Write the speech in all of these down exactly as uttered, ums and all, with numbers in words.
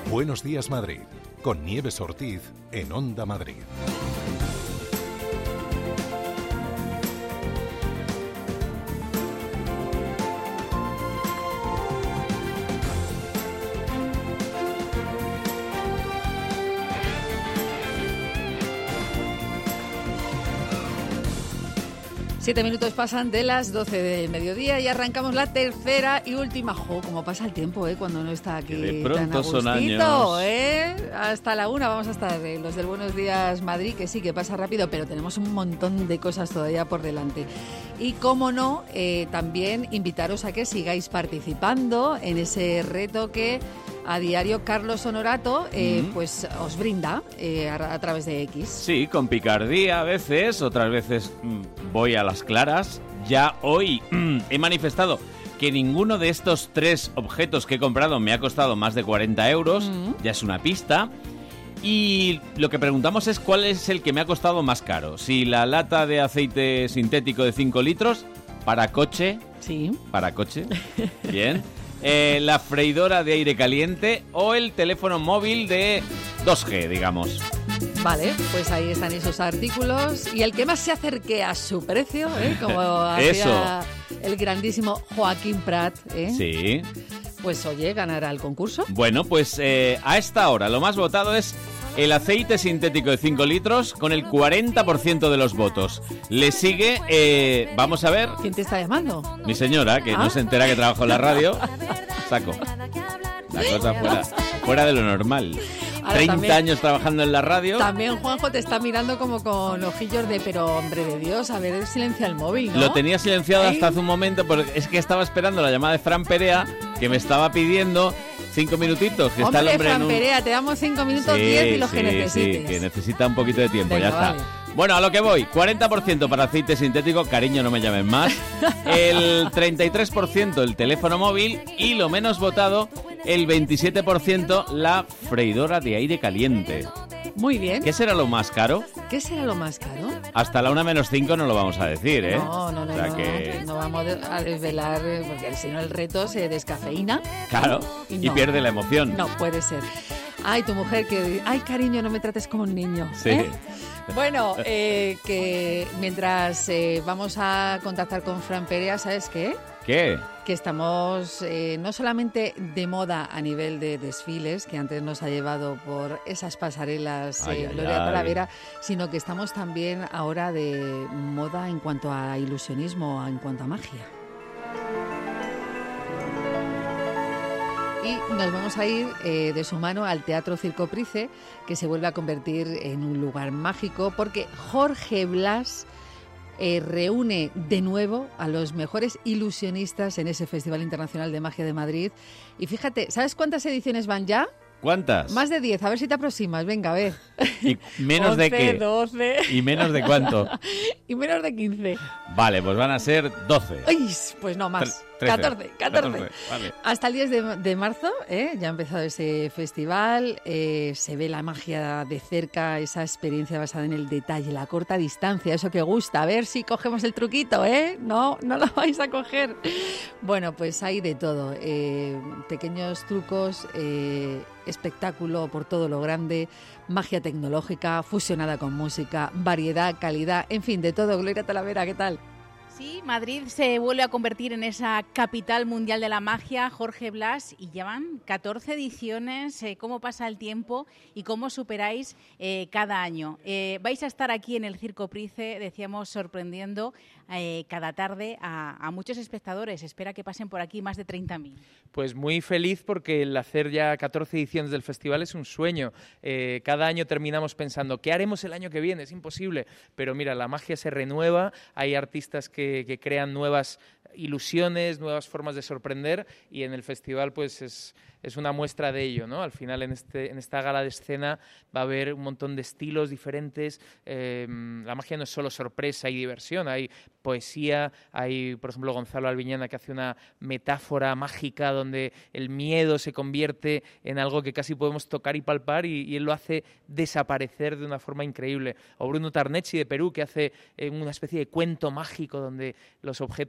Buenos días, Madrid, con Nieves Ortiz en Onda Madrid. Siete minutos pasan de las doce del mediodía y arrancamos la tercera y última. Jo, como pasa el tiempo, ¿eh? Cuando no está aquí de pronto tan agustito, son años. ¿eh? Hasta la una vamos a estar eh, los del Buenos Días Madrid, que sí, que pasa rápido, pero tenemos un montón de cosas todavía por delante. Y cómo no, eh, también invitaros a que sigáis participando en ese reto que a diario Carlos Honorato eh, mm. pues os brinda eh, a, a través de X. Sí, con picardía a veces, otras veces mmm, voy a las claras. Ya hoy mmm, he manifestado que ninguno de estos tres objetos que he comprado me ha costado más de cuarenta euros, mm. ya es una pista. Y lo que preguntamos es cuál es el que me ha costado más caro. Si la lata de aceite sintético de cinco litros para coche. Sí. Para coche. Bien. Eh, la freidora de aire caliente o el teléfono móvil de dos G, digamos. Vale, pues ahí están esos artículos. Y el que más se acerque a su precio, ¿eh? Como hacía el grandísimo Joaquín Prat, ¿eh? Sí. Pues oye, ganará el concurso. Bueno, pues eh, a esta hora lo más votado es el aceite sintético de cinco litros con el cuarenta por ciento de los votos. Le sigue, eh, vamos a ver... ¿Quién te está llamando? Mi señora, que ¿Ah? no se entera que trabajo en la radio. Saco. La cosa fuera, fuera de lo normal. Ahora, treinta también, años trabajando en la radio. También Juanjo te está mirando como con ojillos de, pero hombre de Dios, a ver, silencia el móvil, ¿no? Lo tenía silenciado ¿Ay? hasta hace un momento, porque es que estaba esperando la llamada de Fran Perea, que me estaba pidiendo cinco minutitos. Que hombre, está el hombre Fran en un... Perea, te damos cinco minutos, sí, diez y los sí, que necesites. Sí, que necesita un poquito de tiempo, Venga, ya está. Vale. Bueno, a lo que voy, cuarenta por ciento para aceite sintético, cariño, no me llamen más. El treinta y tres por ciento el teléfono móvil y lo menos votado, el veintisiete por ciento la freidora de aire caliente. Muy bien. ¿Qué será lo más caro? ¿Qué será lo más caro? Hasta la una menos cinco no lo vamos a decir, ¿eh? No, no, no, o sea no, que... no vamos a desvelar, porque si no el reto se descafeína. Claro, y, no, y pierde la emoción. No, puede ser. Ay, tu mujer que... Ay, cariño, no me trates como un niño. Sí. ¿Eh? Bueno, eh, que mientras eh, vamos a contactar con Fran Perea, ¿sabes qué? ¿Qué? Que estamos eh, no solamente de moda a nivel de desfiles, que antes nos ha llevado por esas pasarelas ay, eh, ay, Gloria ay. Talavera, sino que estamos también ahora de moda en cuanto a ilusionismo, en cuanto a magia. Y nos vamos a ir eh, de su mano al Teatro Circo Price, que se vuelve a convertir en un lugar mágico, porque Jorge Blas eh, reúne de nuevo a los mejores ilusionistas en ese Festival Internacional de Magia de Madrid. Y fíjate, ¿sabes cuántas ediciones van ya? ¿Cuántas? Más de diez, a ver si te aproximas, venga, a ver. ¿Y menos once, de qué? doce. ¿Y menos de cuánto? Y menos de quince. Vale, pues van a ser doce. Ay, pues no, más. trece. catorce, catorce. catorce, vale. Hasta el diez de, de marzo, ¿eh? Ya ha empezado ese festival, eh, se ve la magia de cerca, esa experiencia basada en el detalle, la corta distancia, eso que gusta. A ver si cogemos el truquito, ¿eh? No, no lo vais a coger. Bueno, pues hay de todo, eh, pequeños trucos, eh, espectáculo por todo lo grande, magia tecnológica fusionada con música, variedad, calidad, en fin, de todo. Gloria Talavera, ¿qué tal? Sí, Madrid se vuelve a convertir en esa capital mundial de la magia, Jorge Blas, y llevan catorce ediciones. Eh, ¿Cómo pasa el tiempo y cómo superáis eh, cada año? Eh, vais a estar aquí en el Circo Price, decíamos, sorprendiendo eh, cada tarde a, a muchos espectadores. Espera que pasen por aquí más de treinta mil. Pues muy feliz porque el hacer ya catorce ediciones del festival es un sueño. Eh, cada año terminamos pensando, ¿qué haremos el año que viene? Es imposible. Pero mira, la magia se renueva, hay artistas que que crean nuevas ilusiones, nuevas formas de sorprender, y en el festival pues es, es una muestra de ello, ¿no? Al final en, este, en esta gala de escena va a haber un montón de estilos diferentes. Eh, la magia no es solo sorpresa y diversión, hay poesía, hay por ejemplo Gonzalo Albiñana que hace una metáfora mágica donde el miedo se convierte en algo que casi podemos tocar y palpar, y, y él lo hace desaparecer de una forma increíble. O Bruno Tarnecci de Perú que hace eh, una especie de cuento mágico donde los objetos aparecen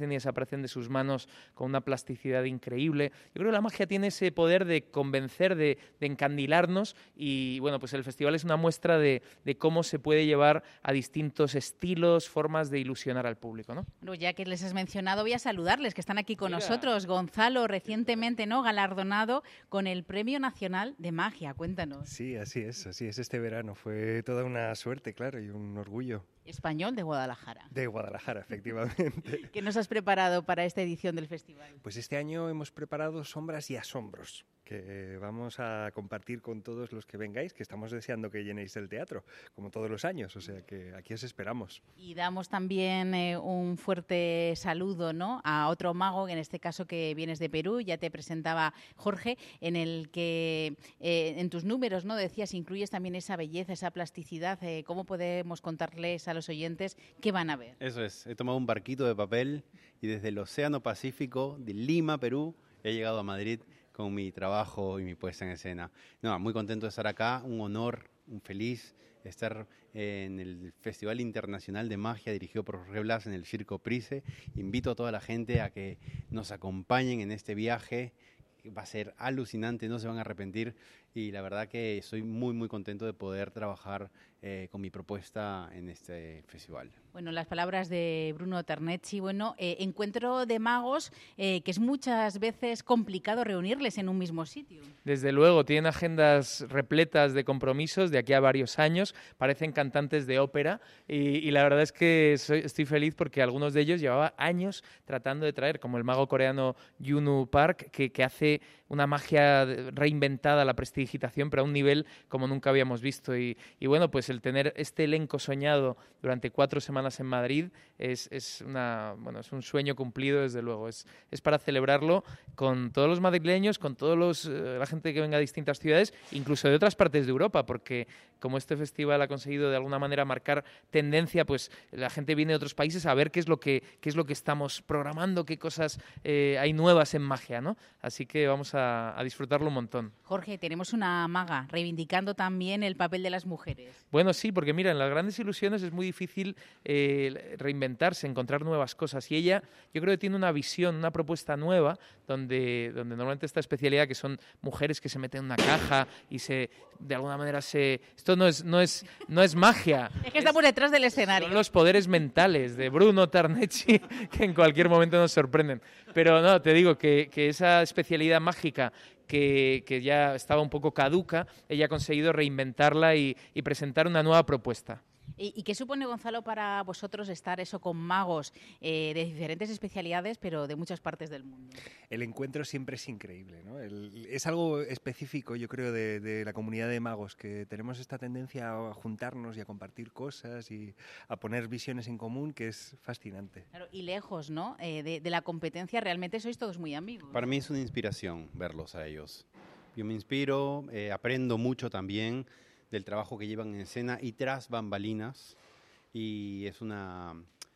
y desaparecen de sus manos con una plasticidad increíble. Yo creo que la magia tiene ese poder de convencer, de, de encandilarnos y bueno, pues el festival es una muestra de, de cómo se puede llevar a distintos estilos, formas de ilusionar al público, ¿no? Bueno, ya que les has mencionado, voy a saludarles, que están aquí con Mira. nosotros. Gonzalo, recientemente, ¿no?, galardonado con el Premio Nacional de Magia. Cuéntanos. Sí, así es, así es. Este verano fue toda una suerte, claro, y un orgullo. Español de Guadalajara. De Guadalajara, efectivamente. ¿Qué nos has preparado para esta edición del festival? Pues este año hemos preparado sombras y asombros que vamos a compartir con todos los que vengáis, que estamos deseando que llenéis el teatro, como todos los años, o sea que aquí os esperamos. Y damos también eh, un fuerte saludo, ¿no?, a otro mago, en este caso que vienes de Perú, ya te presentaba Jorge, en el que eh, en tus números, ¿no?, decías, incluyes también esa belleza, esa plasticidad. Eh, ¿Cómo podemos contarles a los oyentes qué van a ver? Eso es, he tomado un barquito de papel y desde el Océano Pacífico de Lima, Perú, he llegado a Madrid con mi trabajo y mi puesta en escena. No, muy contento de estar acá, un honor, un feliz estar en el Festival Internacional de Magia dirigido por Jorge Blas en el Circo Price. Invito a toda la gente a que nos acompañen en este viaje. Va a ser alucinante, no se van a arrepentir y la verdad que estoy muy muy contento de poder trabajar eh, con mi propuesta en este festival. Bueno, las palabras de Bruno Ternecchi. Bueno, eh, encuentro de magos eh, que es muchas veces complicado reunirles en un mismo sitio. Desde luego, tienen agendas repletas de compromisos de aquí a varios años, parecen cantantes de ópera y, y la verdad es que soy, estoy feliz porque algunos de ellos llevaba años tratando de traer, como el mago coreano Yoonu Park, que, que hace una magia reinventada, la prestidigitación, pero a un nivel como nunca habíamos visto. Y, y bueno, pues el tener este elenco soñado durante cuatro semanas en Madrid es, es, una, bueno, es un sueño cumplido, desde luego. Es, es para celebrarlo con todos los madrileños, con toda la gente que venga de distintas ciudades, incluso de otras partes de Europa, porque como este festival ha conseguido de alguna manera marcar tendencia, pues la gente viene de otros países a ver qué es lo que, qué es lo que estamos programando, qué cosas eh, hay nuevas en magia, ¿no? Así que vamos a, a disfrutarlo un montón. Jorge, tenemos una maga reivindicando también el papel de las mujeres. Bueno, sí, porque mira, en las grandes ilusiones es muy difícil eh, reinventarse, encontrar nuevas cosas. Y ella, yo creo que tiene una visión, una propuesta nueva, donde, donde normalmente esta especialidad, que son mujeres que se meten en una caja y se, de alguna manera se... Esto no es, no es, no es magia. Es que estamos detrás del escenario. Son los poderes mentales de Bruno Ternecchi que en cualquier momento nos sorprenden. Pero no, te digo que, que esa especialidad mágica Que, que ya estaba un poco caduca, ella ha conseguido reinventarla y, y presentar una nueva propuesta. ¿Y, ¿Y qué supone, Gonzalo, para vosotros estar eso con magos eh, de diferentes especialidades, pero de muchas partes del mundo? El encuentro siempre es increíble, ¿no? El, es algo específico, yo creo, de, de la comunidad de magos, que tenemos esta tendencia a juntarnos y a compartir cosas y a poner visiones en común, que es fascinante. Claro, y lejos, ¿no?, eh, de, de la competencia, realmente sois todos muy amigos. Para mí es una inspiración verlos a ellos. Yo me inspiro, eh, aprendo mucho también del trabajo que llevan en escena y tras bambalinas, y es una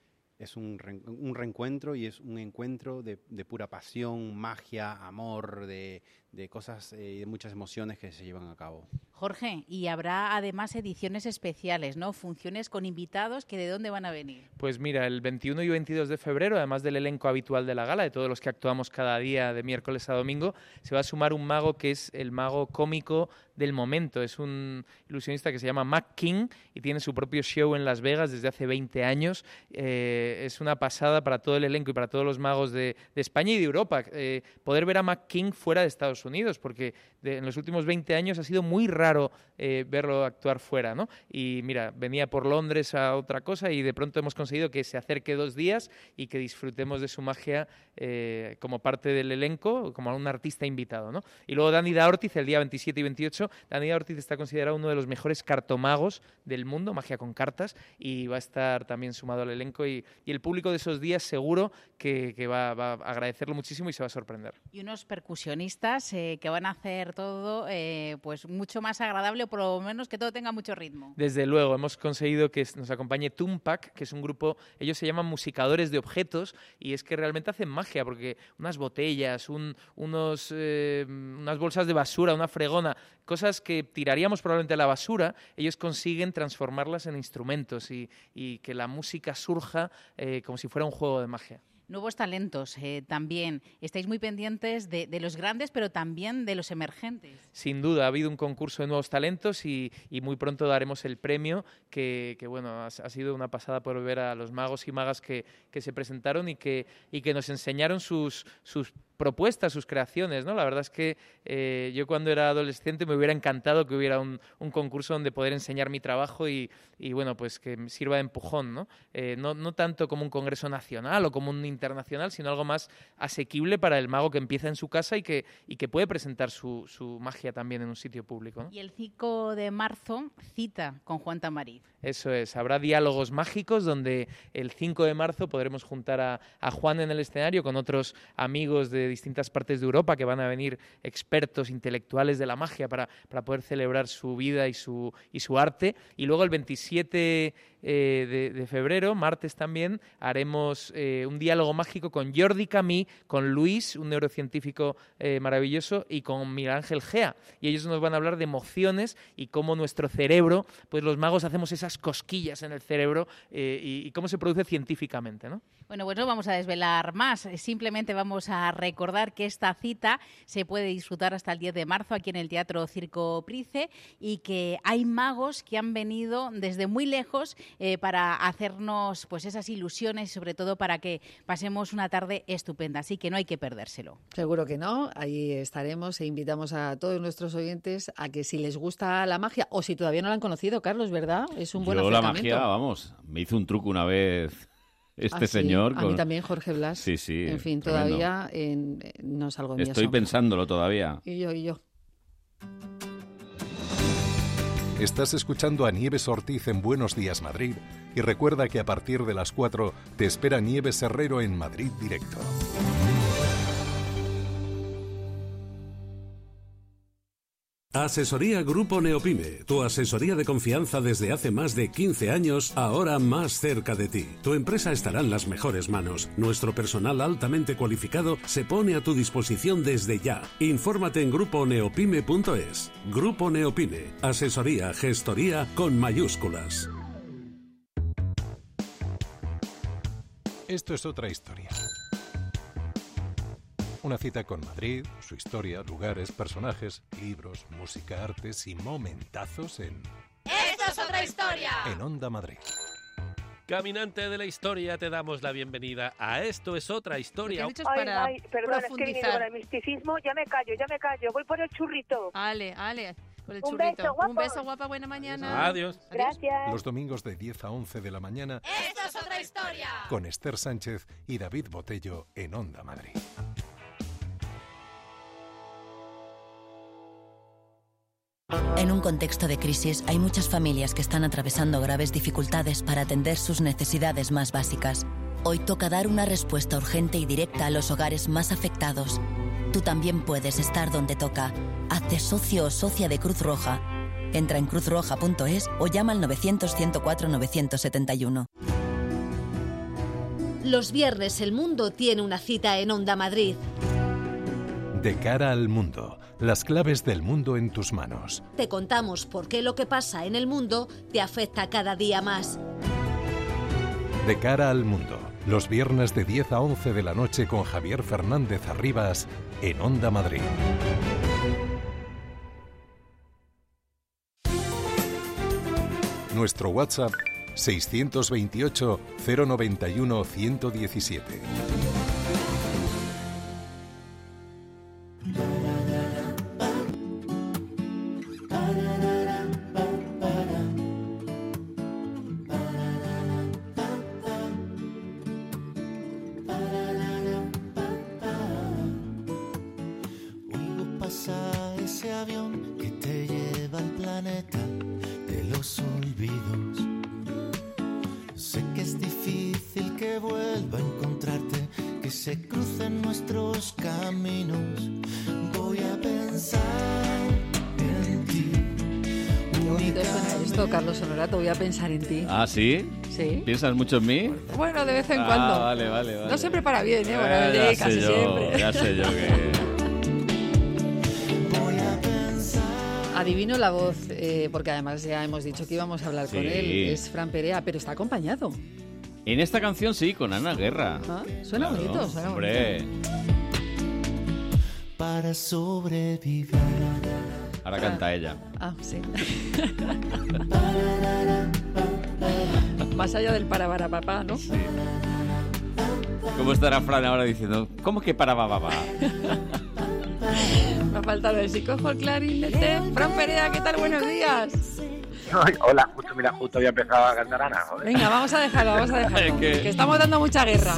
es un, re, un reencuentro y es un encuentro de, de pura pasión, magia, amor, de, de cosas y eh, de muchas emociones que se llevan a cabo. Jorge, y habrá además ediciones especiales, ¿no?, funciones con invitados, que ¿de dónde van a venir? Pues mira, el veintiuno y veintidós de febrero, además del elenco habitual de la gala, de todos los que actuamos cada día de miércoles a domingo, se va a sumar un mago que es el mago cómico del momento. Es un ilusionista que se llama Mac King y tiene su propio show en Las Vegas desde hace veinte años. Eh, es una pasada para todo el elenco y para todos los magos de, de España y de Europa eh, poder ver a Mac King fuera de Estados Unidos, porque de, en los últimos veinte años ha sido muy raro eh, verlo actuar fuera, ¿no? Y mira, venía por Londres a otra cosa y de pronto hemos conseguido que se acerque dos días y que disfrutemos de su magia eh, como parte del elenco, como un artista invitado, ¿no? Y luego Dani Daortiz, el día veintisiete y veintiocho, Dani Daortiz está considerado uno de los mejores cartomagos del mundo, magia con cartas, y va a estar también sumado al elenco y, y el público de esos días seguro que, que va, va a agradecerlo muchísimo y se va a sorprender. Y unos percusionistas eh, que van a hacer todo eh, pues mucho más agradable, o por lo menos que todo tenga mucho ritmo. Desde luego, hemos conseguido que nos acompañe Tumpac, que es un grupo, ellos se llaman musicadores de objetos, y es que realmente hacen magia, porque unas botellas, un, unos, eh, unas bolsas de basura, una fregona, cosas que tiraríamos probablemente a la basura, ellos consiguen transformarlas en instrumentos y, y que la música surja eh, como si fuera un juego de magia. Nuevos talentos eh, también. Estáis muy pendientes de, de los grandes, pero también de los emergentes. Sin duda, ha habido un concurso de nuevos talentos y, y muy pronto daremos el premio, que, que bueno, ha, ha sido una pasada por ver a los magos y magas que, que se presentaron y que, y que nos enseñaron sus, sus propuestas, sus creaciones, ¿no? La verdad es que eh, yo cuando era adolescente me hubiera encantado que hubiera un, un concurso donde poder enseñar mi trabajo y, y bueno, pues que me sirva de empujón, ¿no? Eh, no, no tanto como un congreso nacional o como un internacional, sino algo más asequible para el mago que empieza en su casa y que, y que puede presentar su, su magia también en un sitio público, ¿no? Y el cinco de marzo, cita con Juan Tamariz. Eso es, habrá diálogos mágicos donde el cinco de marzo podremos juntar a, a Juan en el escenario con otros amigos de distintas partes de Europa que van a venir expertos intelectuales de la magia para, para poder celebrar su vida y su, y su arte. Y luego el veintisiete eh, de, de febrero, martes también, haremos eh, un diálogo mágico con Jordi Camí, con Luis, un neurocientífico eh, maravilloso, y con Miguel Ángel Gea. Y ellos nos van a hablar de emociones y cómo nuestro cerebro, pues los magos hacemos esas cosquillas en el cerebro eh, y, y cómo se produce científicamente, ¿no? Bueno, pues no vamos a desvelar más, simplemente vamos a recordar que esta cita se puede disfrutar hasta el diez de marzo aquí en el Teatro Circo Price y que hay magos que han venido desde muy lejos eh, para hacernos pues esas ilusiones y sobre todo para que pasemos una tarde estupenda, así que no hay que perdérselo. Seguro que no, ahí estaremos e invitamos a todos nuestros oyentes a que si les gusta la magia o si todavía no la han conocido, Carlos, ¿verdad? Es un buen Yo acercamiento. la magia, vamos, me hizo un truco una vez este ¿Ah, sí? señor. Con... A mí también, Jorge Blas. Sí, sí. En fin, tremendo. todavía en, no salgo de mi Estoy asombro. pensándolo todavía. Y yo, y yo. Estás escuchando a Nieves Ortiz en Buenos Días Madrid y recuerda que a partir de las cuatro te espera Nieves Herrero en Madrid Directo. Asesoría Grupo Neopime, tu asesoría de confianza desde hace más de quince años, ahora más cerca de ti. Tu empresa estará en las mejores manos. Nuestro personal altamente cualificado se pone a tu disposición desde ya. Infórmate en grupo neopime punto es. Grupo Neopime, asesoría, gestoría con mayúsculas. Esto es otra historia. Una cita con Madrid, su historia, lugares, personajes, libros, música, artes y momentazos en... ¡Esto es otra historia! En Onda Madrid. Caminante de la historia, te damos la bienvenida a Esto es otra historia. Ay, ay, perdón, es que he venido con el misticismo. Ya me callo, ya me callo. Voy por el churrito. Ale, ale, por el Un churrito. beso, guapo. Un beso, guapa, buena mañana. Adiós. Gracias. Los domingos de diez a once de la mañana ¡Esto es otra historia! con Esther Sánchez y David Botello en Onda Madrid. En un contexto de crisis, hay muchas familias que están atravesando graves dificultades para atender sus necesidades más básicas. Hoy toca dar una respuesta urgente y directa a los hogares más afectados. Tú también puedes estar donde toca. Hazte socio o socia de Cruz Roja. Entra en cruz roja punto es o llama al novecientos, ciento cuatro, novecientos setenta y uno. Los viernes el mundo tiene una cita en Onda Madrid. De cara al mundo, las claves del mundo en tus manos. Te contamos por qué lo que pasa en el mundo te afecta cada día más. De cara al mundo, los viernes de diez a once de la noche con Javier Fernández Arribas en Onda Madrid. Nuestro WhatsApp seiscientos veintiocho, cero noventa y uno, ciento diecisiete. Oigo pasa ese avión que te lleva al planeta de los olvidos. Sé que es difícil que vuelva a encontrarte, que se crucen nuestros caminos. Voy a pensar en ti. Qué bonito suena esto, Carlos Honorato. Voy a pensar en ti. ¿Ah, sí? Sí. ¿Piensas mucho en mí? Bueno, de vez en Ah, cuando. vale, vale, vale. No siempre para bien, ¿eh? Bueno, Eh, sí, ya casi sé yo, siempre. ya sé yo que... Adivino la voz, eh, porque además ya hemos dicho que íbamos a hablar Sí. con él. Es Fran Perea, pero está acompañado. En esta canción sí, con Ana Guerra. Ah, suena Claro, bonito, suena hombre. bonito. Para sobrevivir. Ahora canta ella. Ah, sí. Más allá del para para papá, ¿no? Sí. ¿Cómo estará Fran ahora diciendo? ¿Cómo que para va, va, va? Me ha faltado el si cojo el clarinete. Fran Perea, ¿qué tal? Buenos días. Ay, hola, justo, mira, justo había empezado a cantar Ana. Joder. Venga, vamos a dejarlo, vamos a dejarlo. ¿Qué? Que estamos dando mucha guerra.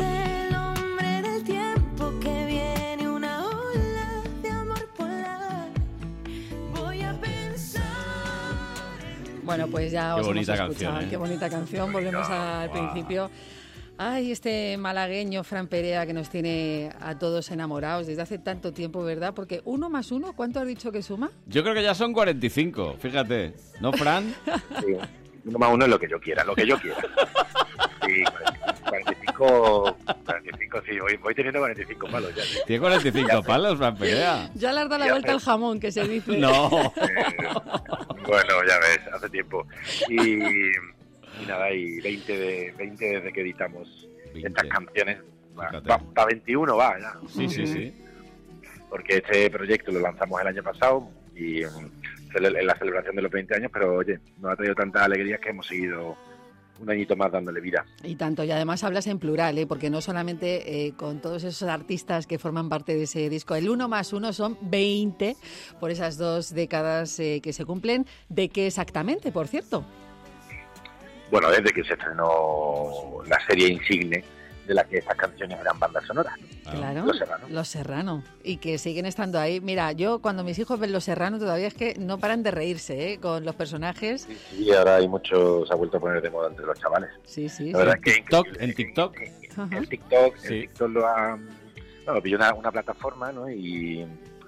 Bueno, pues ya Qué os bonita hemos escuchado. canción, ¿eh? Qué bonita canción. Volvemos Venga, al wow. principio. Ay, este malagueño Fran Perea que nos tiene a todos enamorados desde hace tanto tiempo, ¿verdad? Porque uno más uno, ¿cuánto has dicho que suma? Yo creo que ya son cuarenta y cinco, fíjate. ¿No, Fran? Sí, uno más uno es lo que yo quiera, lo que yo quiera. Sí, cuarenta y cinco, cuarenta y cinco, sí, voy, voy teniendo cuarenta y cinco palos ya. Sí. Tiene cuarenta y cinco palos, Fran Perea. Ya le has dado la Ya vuelta sé. al jamón, que se dice. No. Eh, bueno, ya ves, hace tiempo. Y, y nada, y veinte, de, veinte desde que editamos veinte. Estas canciones. Va, Fíjate. va, va veintiuno va ya. Sí, sí, sí. Porque este proyecto lo lanzamos el año pasado y um, en la celebración de los veinte años, pero oye, nos ha traído tantas alegrías que hemos seguido un añito más dándole vida. Y tanto, y además hablas en plural, ¿eh? Porque no solamente eh, con todos esos artistas que forman parte de ese disco, el uno más uno son veinte por esas dos décadas eh, que se cumplen. ¿De qué exactamente, por cierto? Bueno, desde que se estrenó la serie insigne de la que estas canciones eran bandas sonoras. Claro, Los Serrano. Los Serrano. Y que siguen estando ahí. Mira, yo cuando mis hijos ven Los Serrano todavía es que no paran de reírse, ¿eh? Con los personajes. Y ahora hay muchos, se ha vuelto a poner de moda entre los chavales. Sí, sí. La verdad sí. es que TikTok, en TikTok. Ajá. el TikTok, Sí. el TikTok lo ha... Bueno, pilló una, una plataforma, ¿no? Y,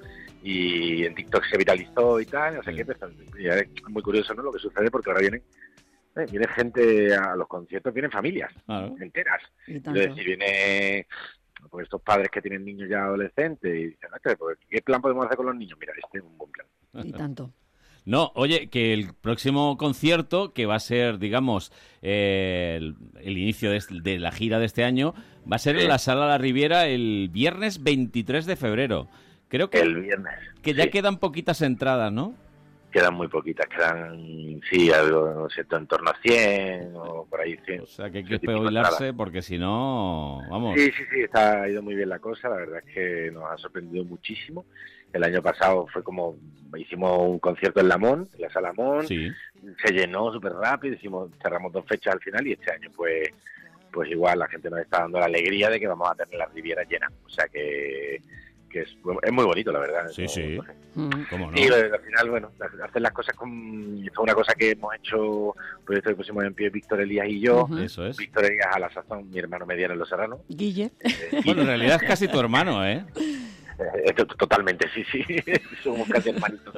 y en TikTok se viralizó y tal, no sé Sí. qué, pero y es muy curioso, ¿no? Lo que sucede porque ahora vienen, eh, viene gente a los conciertos, vienen familias Claro. enteras. Y tanto. Entonces, si viene pues estos padres que tienen niños ya adolescentes y dicen, "Ah, pues, ¿qué plan podemos hacer con los niños? Mira, este es un buen plan. Y tanto. No, oye, que el próximo concierto, que va a ser, digamos, eh, el, el inicio de, este- de la gira de este año, va a ser en la Sala La Riviera el viernes veintitrés de febrero. Creo que, El viernes. que ya sí. quedan poquitas entradas, ¿no? Quedan muy poquitas, quedan, sí, algo, no sé, en torno a cien o por ahí cien. O sea, que hay que Ese tipo de espabilarse entradas. porque si no, vamos. Sí, sí, sí, está, ha ido muy bien la cosa, la verdad es que nos ha sorprendido muchísimo. El año pasado fue como, hicimos un concierto en Lamón, en la Sala Lamón, Sí. se llenó súper rápido, hicimos, cerramos dos fechas al final y este año pues pues igual la gente nos está dando la alegría de que vamos a tener la Riviera llena, o sea que, que es, es muy bonito la verdad. Sí, No- sí. no sé. Mm. ¿Cómo no? Sí, lo- al final, bueno, hacer las cosas con... Fue una cosa que hemos hecho, proyecto que pusimos en pie Víctor Elías y yo. Ujú. Eso es. Víctor Elías a la sazón, mi hermano mediano en Los Serranos. Guille. Eh, Bueno, en realidad es casi tu hermano, ¿eh? Eh, to- Totalmente, sí, sí. Somos casi hermanitos.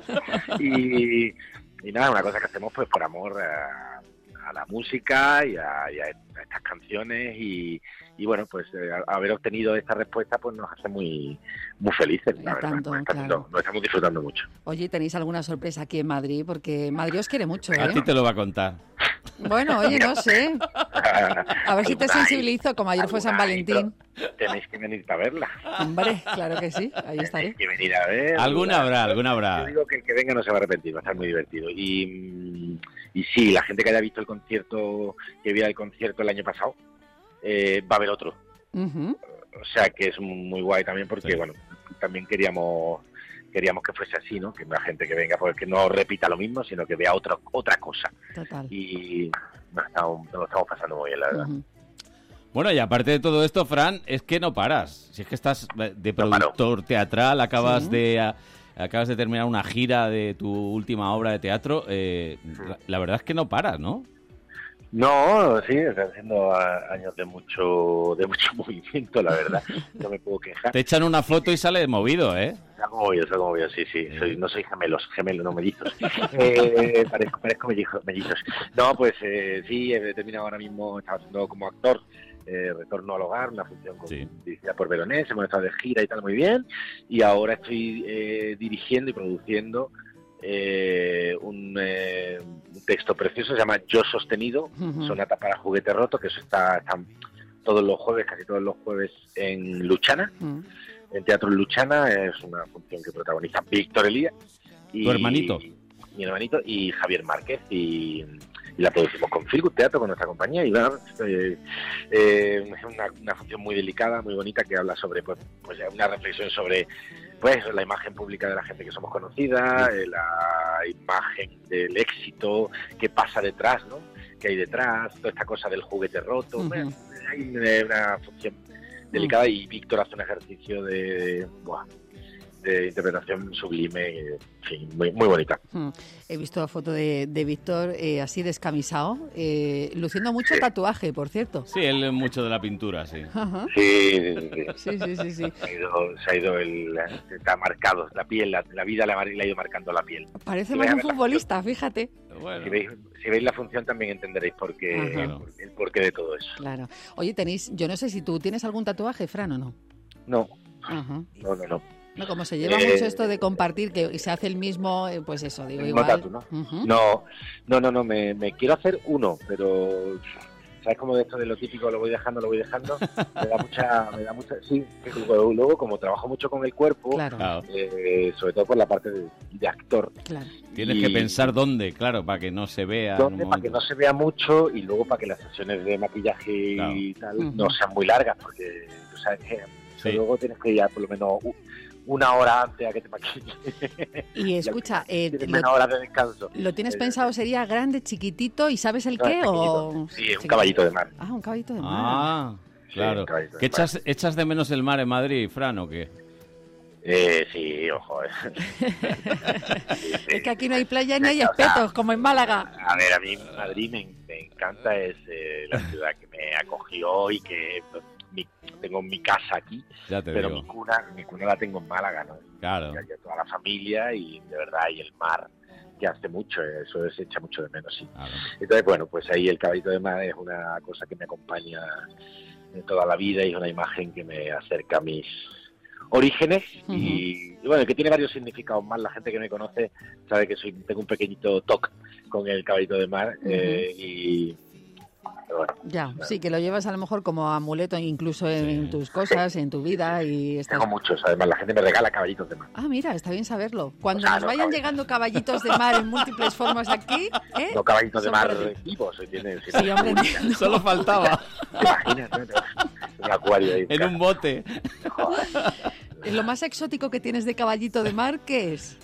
Y, y nada, una cosa que hacemos pues por amor a, a la música y a, y a estas canciones y, y bueno, pues eh, a- haber obtenido esta respuesta pues nos hace muy muy felices, la Y verdad. tanto, Nos está claro. haciendo- nos estamos disfrutando mucho. Oye, ¿tenéis alguna sorpresa aquí en Madrid? Porque Madrid os quiere mucho, A ¿eh? ti te lo va a contar. Bueno, oye, no sé. A ver si te Alguna hay, sensibilizo, como ayer fue San alguna hay, Valentín. pero Tenéis que venir a verla. Hombre, claro que sí, ahí estaré. Tenéis que venir a ver. Alguna habrá, alguna Yo habrá. digo que el que venga no se va a arrepentir, va a estar muy divertido. Y, mm, y sí, la gente que haya visto el concierto, que viera el concierto el año pasado, eh, va a ver otro. Ujú. O sea que es muy guay también porque, Sí. bueno, también queríamos queríamos que fuese así, ¿no? Que la gente que venga, pues que no repita lo mismo, sino que vea otra otra cosa. Total. Y nos estamos, nos lo estamos pasando muy bien, la verdad. Ujú. Bueno, y aparte de todo esto, Fran, es que no paras. Si es que estás de paro. productor teatral, acabas Sí. de a- acabas de terminar una gira de tu última obra de teatro, eh, la, la verdad es que no paras, ¿no? No, sí, están siendo a- años de mucho de mucho movimiento, la verdad. No me puedo quejar. Te echan una foto y sales movido, ¿eh? Salgo movido, salgo movido, sí, sí. Soy, no soy gemelos, gemelos, no mellizos. Eh, parezco, parezco mellijo- mellizos. No, pues eh, sí, he terminado ahora mismo, estaba haciendo como actor, eh, Retorno al Hogar, una función con, Sí. dirigida por Veronés, hemos estado de gira y tal, muy bien. Y ahora estoy eh, dirigiendo y produciendo eh, un, eh, un texto precioso, se llama Yo Sostenido, Ujú. sonata para juguete roto, que eso está, está todos los jueves, casi todos los jueves en Luchana, Mm. en Teatro Luchana, es una función que protagoniza Víctor Elías. Y, ¿Tu hermanito? Mi hermanito y Javier Márquez, y, y la producimos con Feel Good Teatro, con nuestra compañía, y bueno, eh, eh, es una, una función muy delicada, muy bonita, que habla sobre, pues, pues una reflexión sobre pues la imagen pública de la gente que somos conocida, eh, la imagen del éxito, qué pasa detrás, ¿no? Qué hay detrás, toda esta cosa del juguete roto. Ujú. Bueno, hay una, una función delicada y Víctor hace un ejercicio de, buah, de interpretación sublime, en fin, muy, muy bonita. Mm. He visto la foto de, de Víctor eh, así descamisado, eh, luciendo mucho tatuaje, por cierto. Sí, él es mucho de la pintura, sí. Ajá. Sí, sí, sí. Sí, sí, sí, sí. Se ha ido, se ha ido el, está marcado la piel, la, la vida le ha, le ha ido marcando la piel. Parece Si más veis un a ver la futbolista, fíjate. función- Si veis, si veis la función también entenderéis por qué, Ajá. por- el porqué de todo eso. Claro. Oye, tenéis, yo no sé si tú tienes algún tatuaje, Fran, o no. No, Ajá. no, no, no. No, como se lleva Eh, mucho esto de compartir, que se hace el mismo, eh, pues eso, digo, El mismo igual. tatu, ¿no? Ujú. No, no, no, no, me, me quiero hacer uno, pero ¿sabes cómo de esto de lo típico lo voy dejando, lo voy dejando? Me da mucha, me da mucha, sí, que luego, luego, como trabajo mucho con el cuerpo, Claro. eh, sobre todo por la parte de, de actor, Claro. Tienes Y- que pensar dónde, claro, para que no se vea. en donde un para que no momento. se vea mucho y luego para que las sesiones de maquillaje y tal Ujú. no sean muy largas, porque tú sabes que Sí. luego tienes que ir a por lo menos u- una hora antes a que te maquilles. Y escucha, eh, Tienes lo, menos horas de descanso. ¿lo tienes Eh, pensado sería grande, chiquitito, y sabes el no, qué? es O... pequeñito. Sí, es un caballito de mar. Ah, un caballito de mar. Ah, claro. un caballito de ¿Qué mar. echas, echas de menos el mar en Madrid, Fran, o qué? Eh, sí, ojo. eh. Sí, sí. Es que aquí no hay playa ni hay O sea, espetos, como en Málaga. A ver, a mí Madrid me, me encanta, es eh, la ciudad que me acogió y que pues, mi- tengo mi casa aquí, Ya te pero digo. mi cuna, mi cuna la tengo en Málaga, ¿no? Claro. Y hay toda la familia y de verdad, y el mar, que hace mucho, eh, eso se echa mucho de menos, sí. Claro. Entonces, bueno, pues ahí el caballito de mar es una cosa que me acompaña de toda la vida y es una imagen que me acerca a mis orígenes y, y bueno, que tiene varios significados más. La gente que me conoce sabe que soy tengo un pequeñito toque con el caballito de mar eh, y pero bueno, Ya, sí, que lo llevas a lo mejor como amuleto incluso en tus cosas, en tu vida y estás... tengo muchos. Además, la gente me regala caballitos de mar. Ah, mira, está bien saberlo. Cuando O sea, nos no, vayan caballitos. llegando caballitos de mar en múltiples formas aquí, ¿eh? No caballitos de Son mar para ti. vivos, ¿entiendes? Sí, hombre, no. Solo faltaba. Imagínate, ¿no? Un acuario ahí. En un bote. Lo más exótico que tienes de caballito de mar, ¿qué es?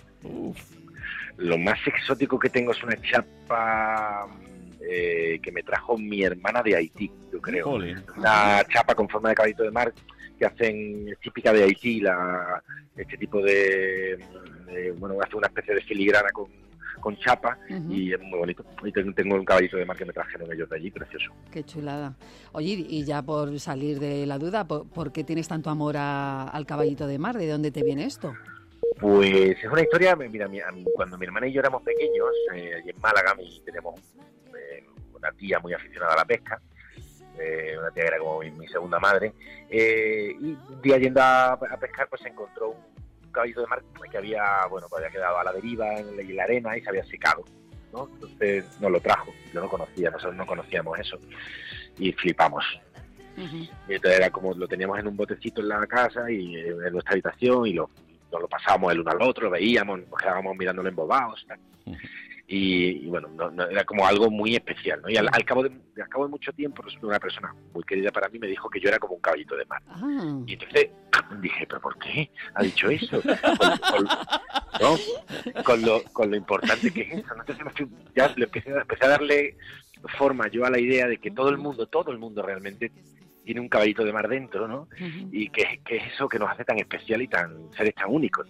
Lo más exótico que tengo es una chapa eh, que me trajo mi hermana de Haití, yo creo. Jolín. Una chapa con forma de caballito de mar que hacen, es típica de Haití, la, este tipo de, de, bueno, hace una especie de filigrana con, con chapa Ujú. y es muy bonito. Y tengo, tengo un caballito de mar que me trajeron ellos de allí, precioso. Qué chulada. Oye, y ya por salir de la duda, ¿por, por qué tienes tanto amor a- al caballito de mar? ¿De dónde te viene esto? Pues es una historia, mira, mi- a mí- cuando mi hermana y yo éramos pequeños, eh, allí en Málaga, mi- tenemos eh, una tía muy aficionada a la pesca, eh, una tía que era como mi, mi segunda madre, eh, y un día yendo a, a pescar, pues se encontró un caballito de mar que había, bueno, pues había quedado a la deriva en la, en la arena y se había secado, ¿no? Entonces nos lo trajo, yo no conocía, nosotros no conocíamos eso, y flipamos. Y entonces era como, lo teníamos en un botecito en la casa y eh, en nuestra habitación y lo, nos lo pasábamos el uno al otro, lo veíamos, nos quedábamos mirándolo embobados, tal. Y, y bueno, no, no, era como algo muy especial, ¿no? Y al, al cabo de al cabo de mucho tiempo, resulta una persona muy querida para mí me dijo que yo era como un caballito de mar. Ah. Y entonces dije, ¿pero por qué ha dicho eso? Con, con- ¿no? con, lo, con lo importante que es eso, ¿no? Entonces me fui- ya le empecé, a- empecé a darle forma yo a la idea de que todo el mundo, todo el mundo realmente tiene un caballito de mar dentro, ¿no? Y que, que es eso que nos hace tan especial y tan seres tan únicos.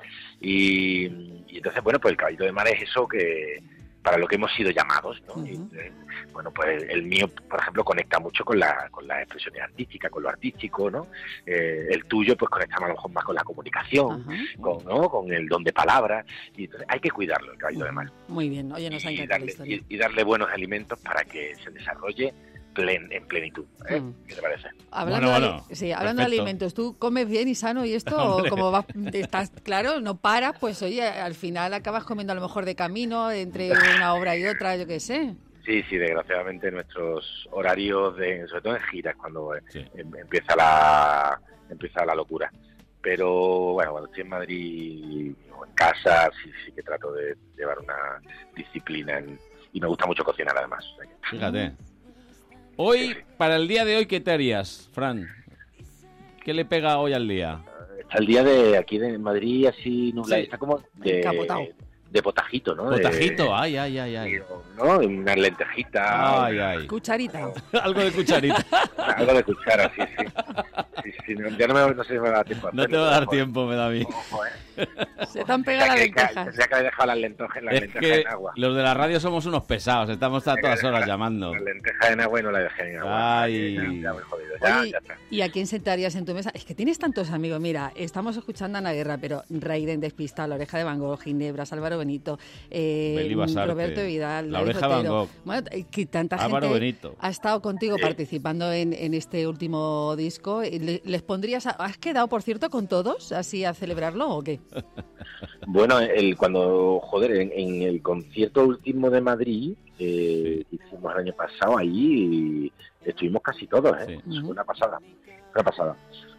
Y, y entonces, bueno, pues el caballito de mar es eso que para lo que hemos sido llamados, ¿no? Y, eh, bueno, pues el mío, por ejemplo, conecta mucho con la con las expresiones artísticas, con lo artístico, ¿no? Eh, el tuyo, pues conecta a lo mejor más con la comunicación, con, ¿no? Con el don de palabras. Y entonces hay que cuidarlo, el caballito de mar. Muy bien, oye, nos ha Y encantado la darle, historia. y, y darle buenos alimentos para que se desarrolle plen, en plenitud. ¿eh? Mm. ¿Qué te parece? Hablando, bueno, bueno, de, sí, hablando de alimentos, ¿tú comes bien y sano y esto? ¿O como vas, estás claro, no paras? Pues oye, al final acabas comiendo a lo mejor de camino, entre una obra y otra, yo qué sé. Sí, sí, desgraciadamente nuestros horarios, de, sobre todo en giras, cuando sí. em, empieza la empieza la locura. Pero bueno, cuando estoy en Madrid o en casa, sí, sí que trato de llevar una disciplina en, y me gusta mucho cocinar además. Fíjate. Hoy, para el día de hoy, ¿qué te harías, Fran? ¿Qué le pega hoy al día? Está el día de aquí de Madrid así nublado, sí. Está como de... Encapotado. De potajito, ¿no? Potajito, de, ay, ay, ay, ay. ¿no? Unas lentejitas. Ay, ay. Cucharita. Algo de cucharita. Algo de cuchara, sí, sí. sí, sí no, ya no, me, no sé si me da tiempo. No te va a dar tiempo, me da a mí. Ojo, ¿eh? Se te han pegado las lentejas. Tendría que haber dejado las lentejas, las es lentejas que en agua. Los de la radio somos unos pesados, estamos a todas horas llamando. Las lentejas en agua y no las dejé en agua. Ay. Ya, ya me he jodido, ya, Oye, ya está. ¿y a quién sentarías en tu mesa? Es que tienes tantos amigos. Mira, estamos escuchando a Ana Guerra, pero Raiden Despistado, La Oreja de Van Gogh, Ginebras, Álvaro Benito, eh, Roberto Vidal, La Oreja de Van Gogh. Bueno, que tanta Álvaro gente Benito. ha estado contigo Sí. participando en, en este último disco. ¿Le- ¿Les pondrías? A, ¿Has quedado, por cierto, con todos así a celebrarlo o qué? Bueno, el cuando, joder, en, en el concierto último de Madrid, eh, que hicimos el año pasado, ahí estuvimos casi todos, ¿eh? Sí. Fue una pasada, una pasada.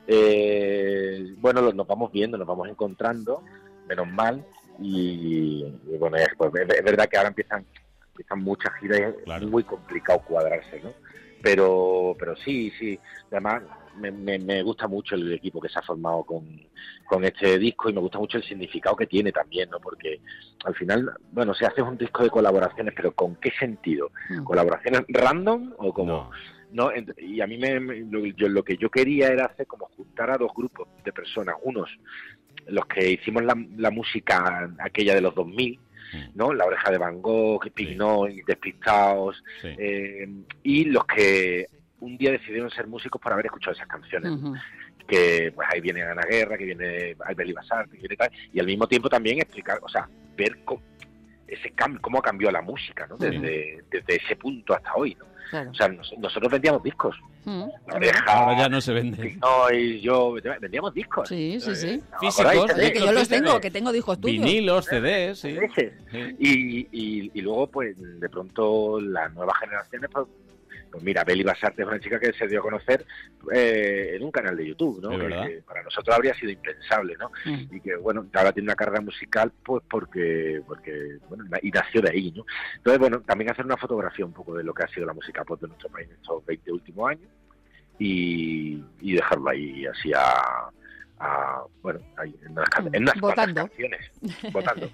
Eh, bueno, lo- nos vamos viendo, nos vamos encontrando, menos mal, y, y bueno, es, pues, es, es verdad que ahora empiezan, empiezan muchas giras y es Claro. muy complicado cuadrarse, ¿no? Pero, pero sí, sí, además me, me, me gusta mucho el equipo que se ha formado con, con este disco y me gusta mucho el significado que tiene también, ¿no? Porque al final, bueno, se hace un disco de colaboraciones, pero ¿con qué sentido? Mm. ¿Colaboraciones random o como...? No. No, ent- y a mí me, me- lo, yo, lo que yo quería era hacer como juntar a dos grupos de personas, unos los que hicimos la, la música aquella de los dos mil, ¿no? La Oreja de Van Gogh, Pink Noise, Despistados, Sí. eh, y los que un día decidieron ser músicos por haber escuchado esas canciones. Ujú. Que pues ahí viene Ana Guerra, que viene Albert Basart, que viene tal, y al mismo tiempo también explicar, o sea, ver co- ese cambio, cómo ha cambiado la música, ¿no? Desde, desde ese punto hasta hoy, ¿no? Claro. O sea, nos- nosotros vendíamos discos. Mm. La Oreja, Ahora ya no se vende. Pink Noise, yo, vendíamos discos. Sí, sí, sí. ¿No Físicos, acordáis? Oye, que yo los C D. tengo, que tengo discos tuyos. Vinilos, C Ds, sí. Ese. Sí. Y, y, y luego, pues, de pronto, las nuevas generaciones, pues, pues mira, Beli Basarte es una chica que se dio a conocer eh, en un canal de YouTube, ¿no? Es Que, verdad. que para nosotros habría sido impensable, ¿no? Mm. Y que, bueno, ahora tiene una carrera musical, pues, porque, porque bueno, y nació de ahí, ¿no? Entonces, bueno, también hacer una fotografía un poco de lo que ha sido la música pop de nuestro país en estos veinte últimos años y, y dejarlo ahí así a... a bueno, ahí, en unas, can- en unas cuantas Votando. canciones, votando.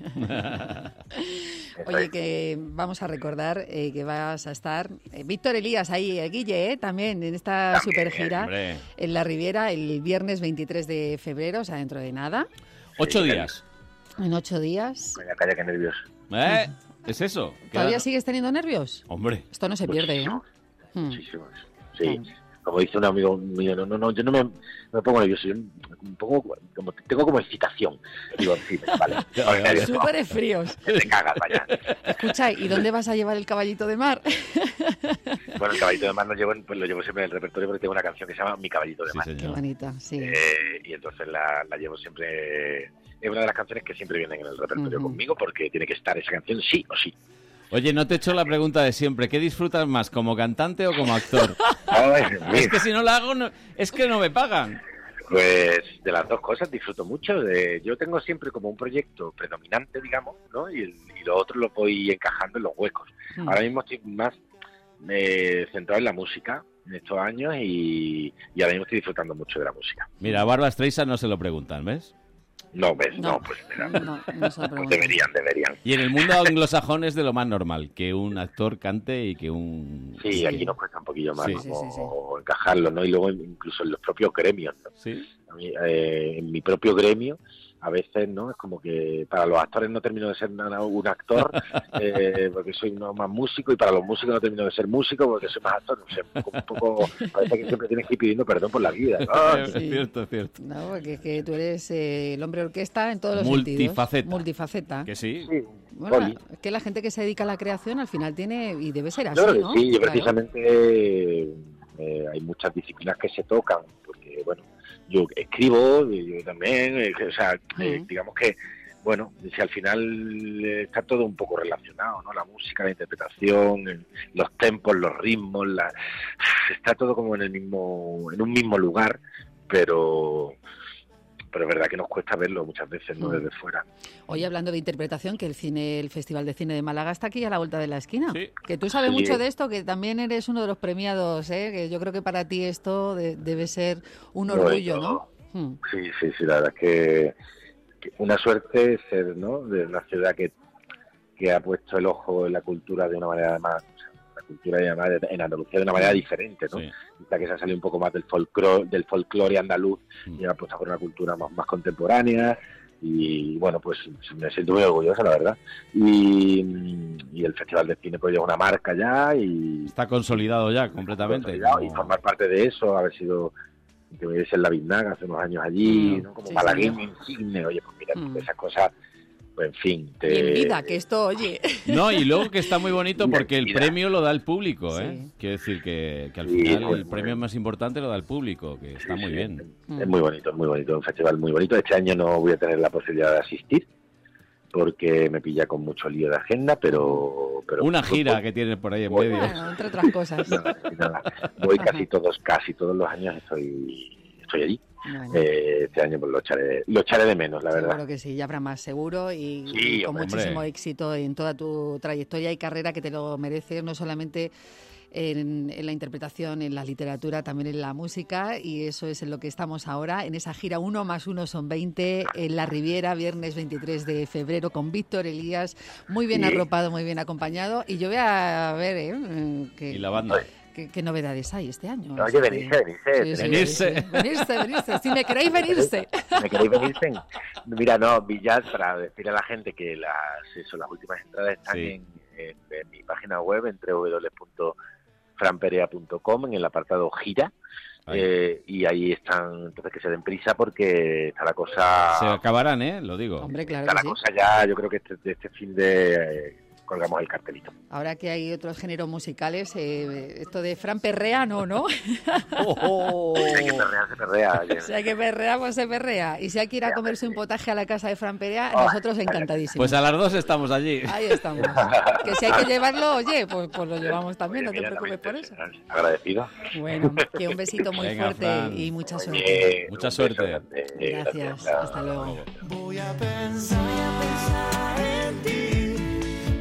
Oye, que vamos a recordar eh, que vas a estar, eh, Víctor Elías ahí, eh, Guille, eh, también en esta También, super gira Hombre, en la Riviera el viernes veintitrés de febrero, o sea, dentro de nada, ocho Sí, días. en ocho días. Calla, calla, que nervios. ¿Eh? ¿Es eso? ¿Todavía Queda- sigues teniendo nervios? Hombre, Esto no se pierde, ¿eh? Muchísimos, Mm. muchísimos. Sí, como dice un amigo mío, no, no, no, yo no me, no me pongo nervioso, yo me pongo como, tengo como excitación. Digo, sí, vale. Vale, vale. Súper fríos. Que te cagas, vaya. Escucha, ¿y dónde vas a llevar el caballito de mar? Bueno, el caballito de mar lo llevo, en- pues lo llevo siempre en el repertorio porque tengo una canción que se llama Mi caballito de sí, mar. Qué señor. bonita, sí. Eh, y entonces la, la llevo siempre, es una de las canciones que siempre vienen en el repertorio Ujú. conmigo porque tiene que estar esa canción sí o sí. Oye, no te he hecho la pregunta de siempre. ¿Qué disfrutas más, como cantante o como actor? Ay, Es mira, que si no la hago, no- es que no me pagan. pues de las dos cosas disfruto mucho. De, yo tengo siempre como un proyecto predominante, digamos, ¿no? Y, el, y lo otro lo voy encajando en los huecos. Mm. Ahora mismo estoy más eh, centrado en la música en estos años y, y ahora mismo estoy disfrutando mucho de la música. Mira, a Barbra Streisand no se lo preguntan, ¿ves? No, ¿ves? No, No. pues mira, No, no se lo pues pregunto. deberían, deberían. Y en el mundo anglosajón es de lo más normal, que un actor cante y que un... Sí, Sí. aquí nos cuesta un poquillo más Sí. ¿no? Sí, sí, sí. O encajarlo, ¿no? Y luego incluso en los propios gremios, ¿no? Sí. A mí, eh, en mi propio gremio a veces, ¿no? Es como que para los actores no termino de ser nada un actor eh, porque soy no más músico, y para los músicos no termino de ser músico porque soy más actor. No sé, un poco, parece que siempre tienes que ir pidiendo perdón por la vida, ¿no? Sí. Es cierto, es cierto. No, porque es que tú eres eh, el hombre orquesta en todos los Multifaceta. sentidos. Multifaceta. Que sí. sí. Bueno, es que la gente que se dedica a la creación al final tiene, y debe ser así, yo creo que ¿no? sí, yo Claro. precisamente eh, hay muchas disciplinas que se tocan, porque, bueno, yo escribo, yo también, eh, o sea, eh, digamos que, bueno, si al final eh, está todo un poco relacionado, ¿no? La música, la interpretación, el- los tempos, los ritmos, la, está todo como en el mismo, en un mismo lugar, pero, pero es verdad que nos cuesta verlo muchas veces, ¿no? Mm. Desde fuera. Oye, hablando de interpretación, que el cine, el Festival de Cine de Málaga está aquí a la vuelta de la esquina. Sí. Que tú sabes Sí. mucho de esto, que también eres uno de los premiados, ¿eh? Que yo creo que para ti esto de- debe ser un Bueno, orgullo, ¿no? Mm. Sí, sí, sí, la verdad es que, que una suerte ser, ¿no? De una ciudad que, que ha puesto el ojo en la cultura de una manera además, o sea, la cultura y además en Andalucía de una manera diferente, ¿no? Sí. Ya que se ha salido un poco más del folclore, del folclore andaluz Mm. y ha puesto por una cultura más, más contemporánea. Y bueno, pues me siento muy orgulloso, la verdad. Y, y el Festival de Cine pues lleva una marca ya y Está consolidado ya completamente. consolidado, y como- formar parte de eso, haber sido que me en la Biznaga hace unos años allí, Mm, ¿no? Como sí, malagueño insigne, oye, pues mira, Mm. esas cosas, pues en fin. Te... Y en vida, que esto, oye. No, y luego que está muy bonito Mira, porque el mira. premio lo da el público, ¿eh? Sí. Quiero decir que, que al Sí, final pues, el premio más importante lo da el público, que está Sí, muy sí, bien. Mm. Es muy bonito, es muy bonito, un festival muy bonito. Este año no voy a tener la posibilidad de asistir porque me pilla con mucho lío de agenda, pero... pero Una gira que tiene por ahí en medio. Bueno, entre otras cosas. Nada, nada. Voy casi todos, casi todos los años estoy, estoy allí. Bueno. Eh, este año pues lo echaré, lo echaré de menos, la verdad. Seguro que sí, ya habrá más seguro y, Sí, y con hombre. muchísimo éxito en toda tu trayectoria y carrera, que te lo mereces, no solamente en, en la interpretación, en la literatura, también en la música, y eso es en lo que estamos ahora, en esa gira uno más uno son veinte, en La Riviera, viernes veintitrés de febrero, con Víctor Elías, muy bien Sí. arropado, muy bien acompañado, y yo voy a ver eh, que, Y la banda. qué, qué novedades hay este año. Oye, Así que- venirse, venirse. Sí, sí, Venirse. sí. Venirse, venirse. Si me queréis, venirse. ¿Me queréis venirse? Mira, no, Villas, para decirle a la gente que las, eso, las últimas entradas están Sí. en, en, en mi página web, en doble u doble u doble u punto franperea punto com, en el apartado gira, Ahí. eh, y ahí están, entonces que se den prisa porque está la cosa... Se acabarán, ¿eh? Lo digo. Hombre, claro está que la sí. cosa ya, yo creo que este, de este fin de... eh, colgamos el cartelito. Ahora que hay otros géneros musicales, eh, esto de Fran perrea, no, ¿no? Oh, oh. Si hay que perrear, se perrea. oye. Si hay que perrear, pues se perrea. Y si hay que ir a comerse un potaje a la casa de Fran Perea, Ah, nosotros encantadísimos. Pues a las dos estamos allí. Ahí estamos. Que si hay que llevarlo, oye, pues, pues lo llevamos también, no Oye, te mira, preocupes por también, eso. Agradecido. Bueno, que un besito muy Venga, fuerte Fran. y mucha suerte. Oye, Mucha un suerte. beso grande. Gracias, hasta luego. Voy a pensar, voy a pensar en ti,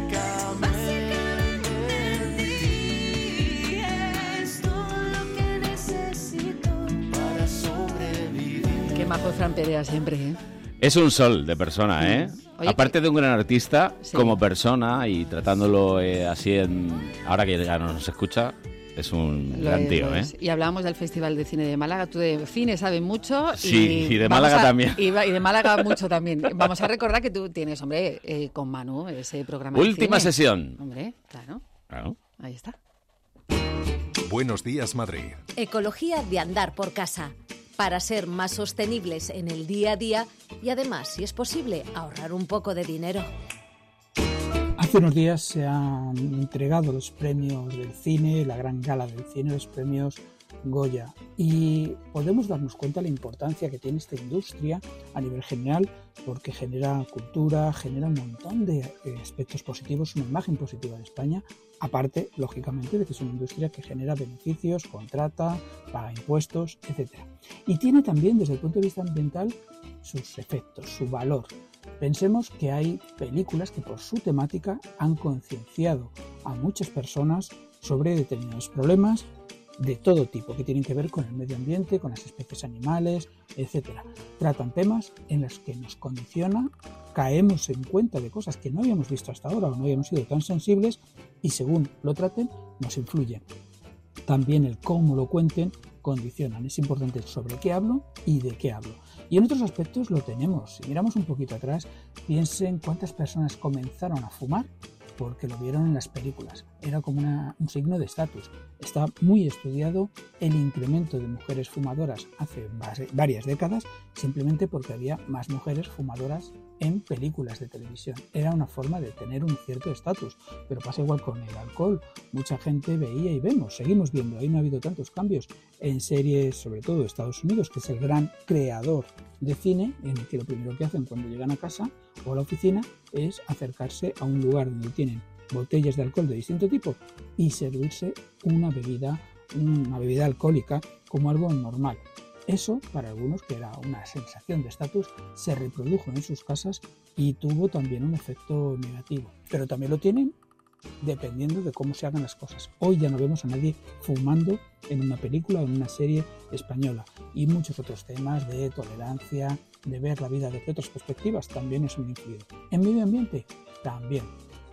básicamente en ti. Es todo lo que necesito para sobrevivir. Qué majo es Fran Perea siempre, ¿eh? Es un sol de persona, ¿eh? Oye, Aparte de un gran artista, Sí. como persona y tratándolo eh, así en... Ahora que ya no nos escucha, es un Lo gran es, tío, lo ¿eh? es. Y hablábamos del Festival de Cine de Málaga. Tú de cine sabes mucho. Sí, y de vamos Málaga a- también. Y, va- y de Málaga mucho también. Vamos a recordar que tú tienes, hombre, eh, con Manu, ese programa de Última cine. sesión. Hombre, claro, Claro. ahí está. Buenos días, Madrid. Ecología de andar por casa, para ser más sostenibles en el día a día y además, si es posible, ahorrar un poco de dinero. Hace unos días se han entregado los premios del cine, la gran gala del cine, los premios Goya, y podemos darnos cuenta de la importancia que tiene esta industria a nivel general, porque genera cultura, genera un montón de eh, aspectos positivos, una imagen positiva de España, aparte, lógicamente, de que es una industria que genera beneficios, contrata, paga impuestos, etcétera. Y tiene también, desde el punto de vista ambiental, sus efectos, su valor. Pensemos que hay películas que por su temática han concienciado a muchas personas sobre determinados problemas de todo tipo que tienen que ver con el medio ambiente, con las especies animales, etcétera. Tratan temas en los que nos condiciona, caemos en cuenta de cosas que no habíamos visto hasta ahora o no habíamos sido tan sensibles y según lo traten nos influyen. También el cómo lo cuenten condicionan. Es importante sobre qué hablo y de qué hablo. Y en otros aspectos lo tenemos. Si miramos un poquito atrás, piensen cuántas personas comenzaron a fumar porque lo vieron en las películas. Era como una, un signo de estatus. Está muy estudiado el incremento de mujeres fumadoras hace varias décadas, simplemente porque había más mujeres fumadoras en películas de televisión. Era una forma de tener un cierto estatus, pero pasa igual con el alcohol. Mucha gente veía y vemos, seguimos viendo, ahí no ha habido tantos cambios en series, sobre todo de Estados Unidos, que es el gran creador de cine, en el que lo primero que hacen cuando llegan a casa o a la oficina es acercarse a un lugar donde tienen botellas de alcohol de distinto tipo y servirse una bebida, una bebida alcohólica como algo normal. Eso, para algunos, que era una sensación de estatus, se reprodujo en sus casas y tuvo también un efecto negativo. Pero también lo tienen dependiendo de cómo se hagan las cosas. Hoy ya no vemos a nadie fumando en una película o en una serie española. Y muchos otros temas de tolerancia, de ver la vida desde otras perspectivas, también es un influido. En medio ambiente, también.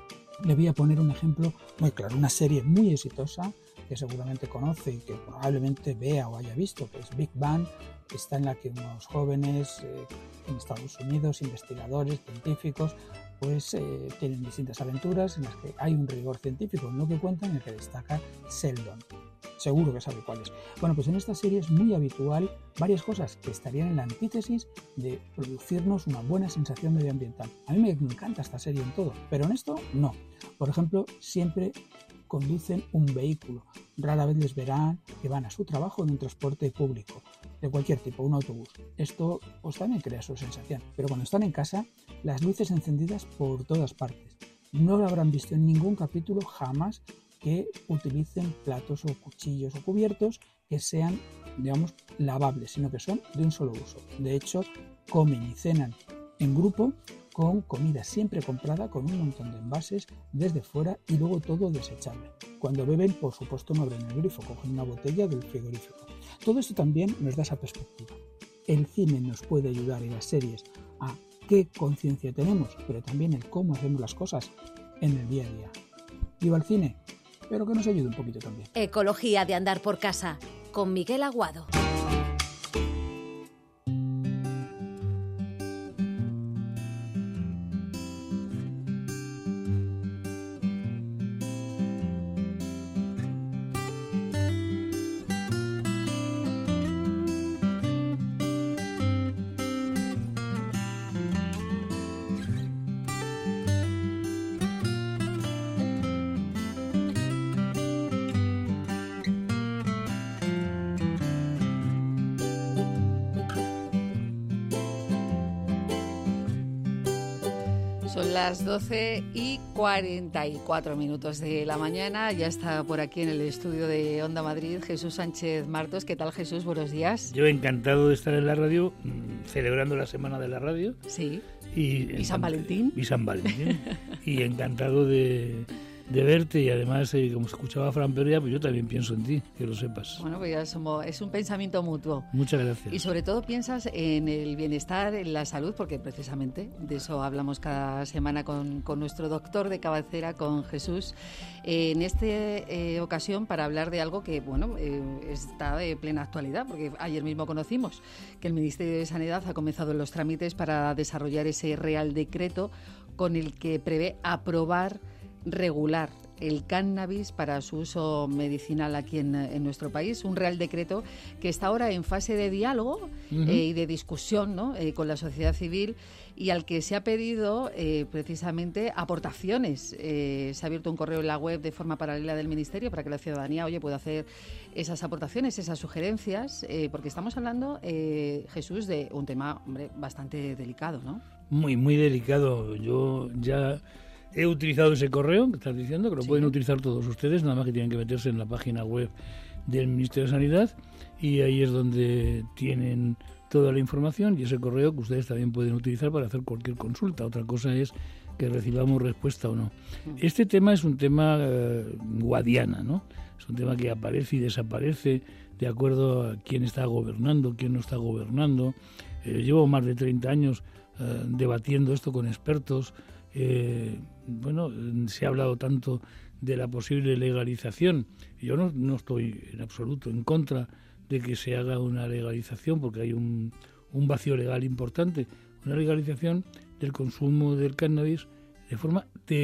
Le voy a poner un ejemplo muy claro. Una serie muy exitosa que seguramente conoce y que probablemente vea o haya visto, que es Big Bang, que está en la que unos jóvenes eh, en Estados Unidos, investigadores, científicos, pues eh, tienen distintas aventuras en las que hay un rigor científico en lo que cuentan, en el que destaca Sheldon. Seguro que sabe cuál es. Bueno, pues en esta serie es muy habitual varias cosas que estarían en la antítesis de producirnos una buena sensación medioambiental. A mí me encanta esta serie en todo, pero en esto no. Por ejemplo, siempre conducen un vehículo. Rara vez les verán que van a su trabajo en un transporte público, de cualquier tipo, un autobús. Esto pues también crea su sensación. Pero cuando están en casa, las luces encendidas por todas partes. No lo habrán visto en ningún capítulo jamás que utilicen platos o cuchillos o cubiertos que sean, digamos, lavables, sino que son de un solo uso. De hecho, comen y cenan en grupo con comida siempre comprada, con un montón de envases desde fuera y luego todo desechable. Cuando beben, por supuesto, no abren el grifo, cogen una botella del frigorífico. Todo esto también nos da esa perspectiva. El cine nos puede ayudar y las series a qué conciencia tenemos, pero también el cómo hacemos las cosas en el día a día. ¡Viva el cine! Pero que nos ayude un poquito también. Ecología de andar por casa, con Miguel Aguado. Son las doce y cuarenta y cuatro minutos de la mañana. Ya está por aquí en el estudio de Onda Madrid Jesús Sánchez Martos. ¿Qué tal, Jesús? Buenos días. Yo encantado de estar en la radio, celebrando la Semana de la Radio. Sí. Y, ¿Y San Valentín? Y San Valentín. Y encantado de, de verte. Y además, eh, como escuchaba Fran Perea, pues yo también pienso en ti, que lo sepas. Bueno, pues ya somos, es un pensamiento mutuo. Muchas gracias. Y sobre todo piensas en el bienestar, en la salud, porque precisamente de eso hablamos cada semana con, con nuestro doctor de cabecera, con Jesús. Eh, en esta eh, ocasión para hablar de algo que, bueno, eh, está de plena actualidad, porque ayer mismo conocimos que el Ministerio de Sanidad ha comenzado los trámites para desarrollar ese Real Decreto con el que prevé aprobar, regular el cannabis para su uso medicinal aquí en, en nuestro país. Un Real Decreto que está ahora en fase de diálogo uh-huh. eh, y de discusión, ¿no? eh, con la sociedad civil, y al que se ha pedido eh, precisamente aportaciones. Eh, se ha abierto un correo en la web de forma paralela del Ministerio para que la ciudadanía, oye, pueda hacer esas aportaciones, esas sugerencias, eh, porque estamos hablando, eh, Jesús, de un tema, hombre, bastante delicado, ¿no? Muy, muy delicado. Yo ya he utilizado ese correo que estás diciendo, que lo sí. pueden utilizar todos ustedes, nada más que tienen que meterse en la página web del Ministerio de Sanidad y ahí es donde tienen toda la información y ese correo que ustedes también pueden utilizar para hacer cualquier consulta. Otra cosa es que recibamos respuesta o no. Este tema es un tema eh, guadiana, ¿no? Es un tema que aparece y desaparece de acuerdo a quién está gobernando, quién no está gobernando. Eh, llevo más de treinta años eh, debatiendo esto con expertos. Eh, bueno, se ha hablado tanto de la posible legalización. Yo no, no estoy en absoluto en contra de que se haga una legalización porque hay un, un vacío legal importante, una legalización del consumo del cannabis de forma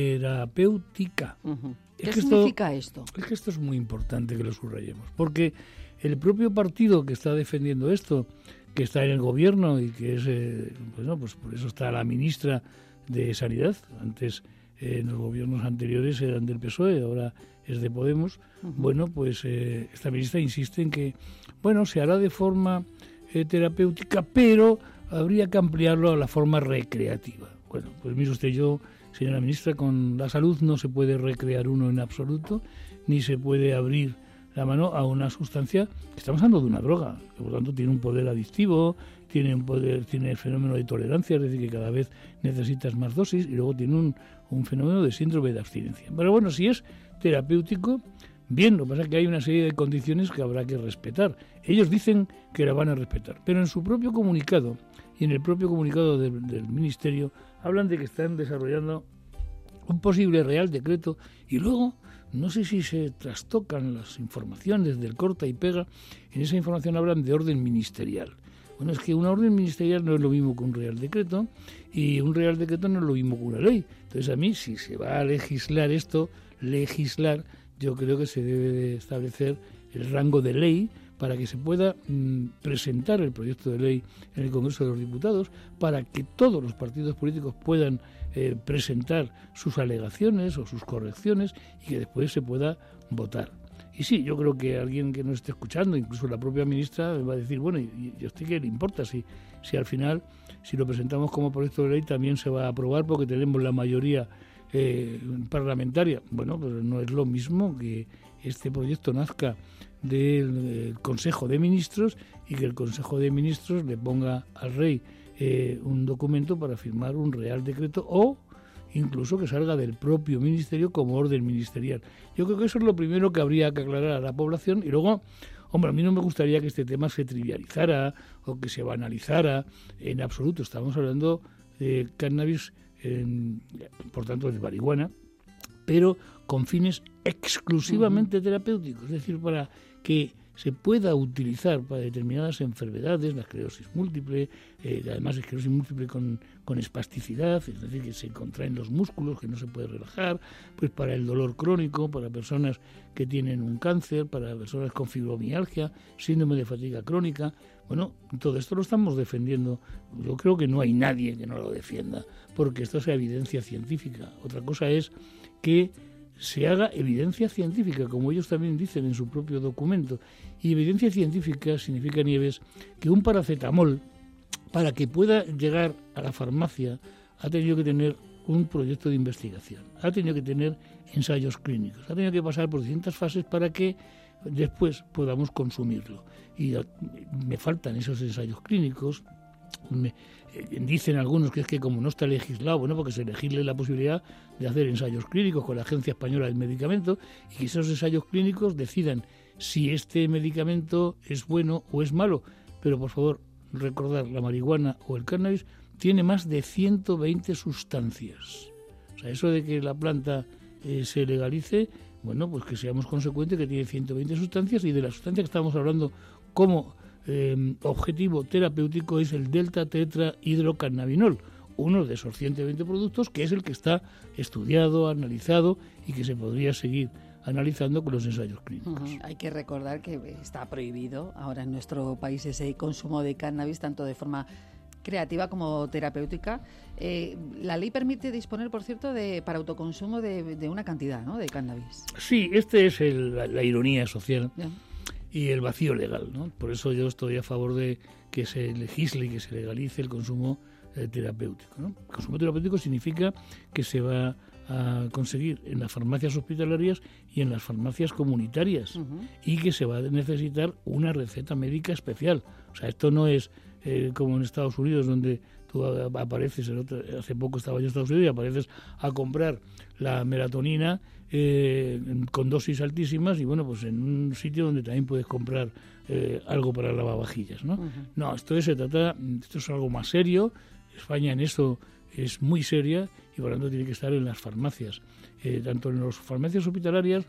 terapéutica. Uh-huh. Es ¿Qué que significa esto, esto? Es que esto es muy importante que lo subrayemos, porque el propio partido que está defendiendo esto, que está en el gobierno y que es, eh, bueno, pues por eso está la ministra de Sanidad, antes eh, en los gobiernos anteriores eran del P S O E, ahora es de Podemos, uh-huh. bueno, pues eh, esta ministra insiste en que, bueno, se hará de forma eh, terapéutica, pero habría que ampliarlo a la forma recreativa. Bueno, pues mire usted, yo, señora ministra, con la salud no se puede recrear uno en absoluto, ni se puede abrir la mano a una sustancia que estamos hablando de una droga, que por lo tanto tiene un poder adictivo, tiene un poder, tiene el fenómeno de tolerancia, es decir, que cada vez necesitas más dosis, y luego tiene un, un fenómeno de síndrome de abstinencia. Pero bueno, si es terapéutico, bien, lo que pasa es que hay una serie de condiciones que habrá que respetar. Ellos dicen que la van a respetar, pero en su propio comunicado y en el propio comunicado del, del Ministerio hablan de que están desarrollando un posible Real Decreto y luego no sé si se trastocan las informaciones del corta y pega. En esa información hablan de orden ministerial. Bueno, es que una orden ministerial no es lo mismo que un Real Decreto y un Real Decreto no es lo mismo que una ley. Entonces a mí, si se va a legislar esto, legislar, yo creo que se debe de establecer el rango de ley para que se pueda mmm, presentar el proyecto de ley en el Congreso de los Diputados, para que todos los partidos políticos puedan eh, presentar sus alegaciones o sus correcciones y que después se pueda votar. Y sí, yo creo que alguien que nos esté escuchando, incluso la propia ministra, va a decir, bueno, ¿y, y a usted qué le importa si, si al final, si lo presentamos como proyecto de ley, también se va a aprobar porque tenemos la mayoría eh, parlamentaria? Bueno, pero no es lo mismo que este proyecto nazca del, del Consejo de Ministros y que el Consejo de Ministros le ponga al rey eh, un documento para firmar un Real Decreto o incluso que salga del propio ministerio como orden ministerial. Yo creo que eso es lo primero que habría que aclarar a la población y luego, hombre, a mí no me gustaría que este tema se trivializara o que se banalizara en absoluto. Estamos hablando de cannabis, en, por tanto de marihuana, pero con fines exclusivamente uh-huh. terapéuticos, es decir, para que se pueda utilizar para determinadas enfermedades, la esclerosis múltiple, eh, además esclerosis múltiple con, con espasticidad, es decir, que se contraen los músculos, que no se puede relajar, pues para el dolor crónico, para personas que tienen un cáncer, para personas con fibromialgia, síndrome de fatiga crónica. Bueno, todo esto lo estamos defendiendo. Yo creo que no hay nadie que no lo defienda, porque esto es evidencia científica. Otra cosa es que se haga evidencia científica, como ellos también dicen en su propio documento. Y evidencia científica significa, Nieves, que un paracetamol, para que pueda llegar a la farmacia, ha tenido que tener un proyecto de investigación, ha tenido que tener ensayos clínicos, ha tenido que pasar por distintas fases para que después podamos consumirlo. Y me faltan esos ensayos clínicos. Me, eh, dicen algunos que es que como no está legislado, bueno, porque se legisle la posibilidad de hacer ensayos clínicos con la Agencia Española del Medicamento y que esos ensayos clínicos decidan si este medicamento es bueno o es malo. Pero por favor, recordar, la marihuana o el cannabis tiene más de ciento veinte sustancias. O sea, eso de que la planta eh, se legalice, bueno, pues que seamos consecuentes que tiene ciento veinte sustancias y de la sustancia que estamos hablando como Eh, objetivo terapéutico es el delta-tetrahidrocannabinol, uno de esos ciento veinte productos que es el que está estudiado, analizado y que se podría seguir analizando con los ensayos clínicos. Uh-huh. Hay que recordar que está prohibido ahora en nuestro país ese consumo de cannabis, tanto de forma creativa como terapéutica. Eh, la ley permite disponer, por cierto, de para autoconsumo de, de una cantidad, ¿no?, de cannabis. Sí, este es el, la, la ironía social. Yeah. Y el vacío legal, ¿no? Por eso yo estoy a favor de que se legisle y que se legalice el consumo eh, terapéutico, ¿no? El consumo terapéutico significa que se va a conseguir en las farmacias hospitalarias y en las farmacias comunitarias uh-huh. y que se va a necesitar una receta médica especial. O sea, esto no es eh, como en Estados Unidos, donde tú apareces, en otra, hace poco estaba yo en Estados Unidos y apareces a comprar la melatonina eh, con dosis altísimas y bueno, pues en un sitio donde también puedes comprar eh, algo para lavavajillas, ¿no? Uh-huh. No, esto se trata, esto es algo más serio. España en eso es muy seria y por lo tanto tiene que estar en las farmacias, eh, tanto en las farmacias hospitalarias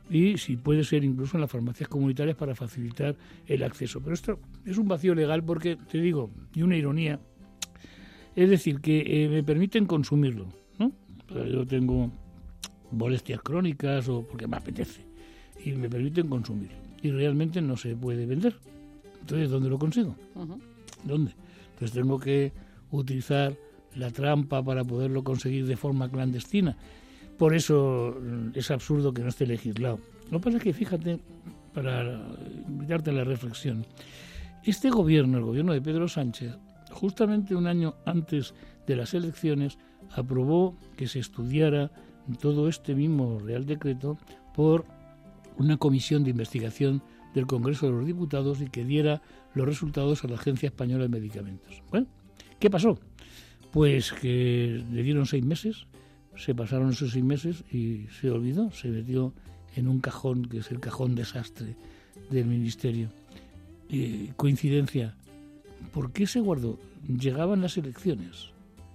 y si puede ser incluso en las farmacias comunitarias para facilitar el acceso. Pero esto es un vacío legal porque, te digo, y una ironía, es decir, que eh, me permiten consumirlo, ¿no? O sea, yo tengo molestias crónicas o porque me apetece y me permiten consumirlo y realmente no se puede vender. Entonces, ¿dónde lo consigo? Uh-huh. ¿Dónde? Entonces tengo que utilizar la trampa para poderlo conseguir de forma clandestina. Por eso es absurdo que no esté legislado. Lo que pasa es que, fíjate, para invitarte a la reflexión, este gobierno, el gobierno de Pedro Sánchez, justamente un año antes de las elecciones, aprobó que se estudiara todo este mismo Real Decreto por una comisión de investigación del Congreso de los Diputados y que diera los resultados a la Agencia Española de Medicamentos. Bueno, ¿qué pasó? Pues que le dieron seis meses, se pasaron esos seis meses y se olvidó, se metió en un cajón que es el cajón desastre del Ministerio. Eh, coincidencia, ¿por qué se guardó? Llegaban las elecciones.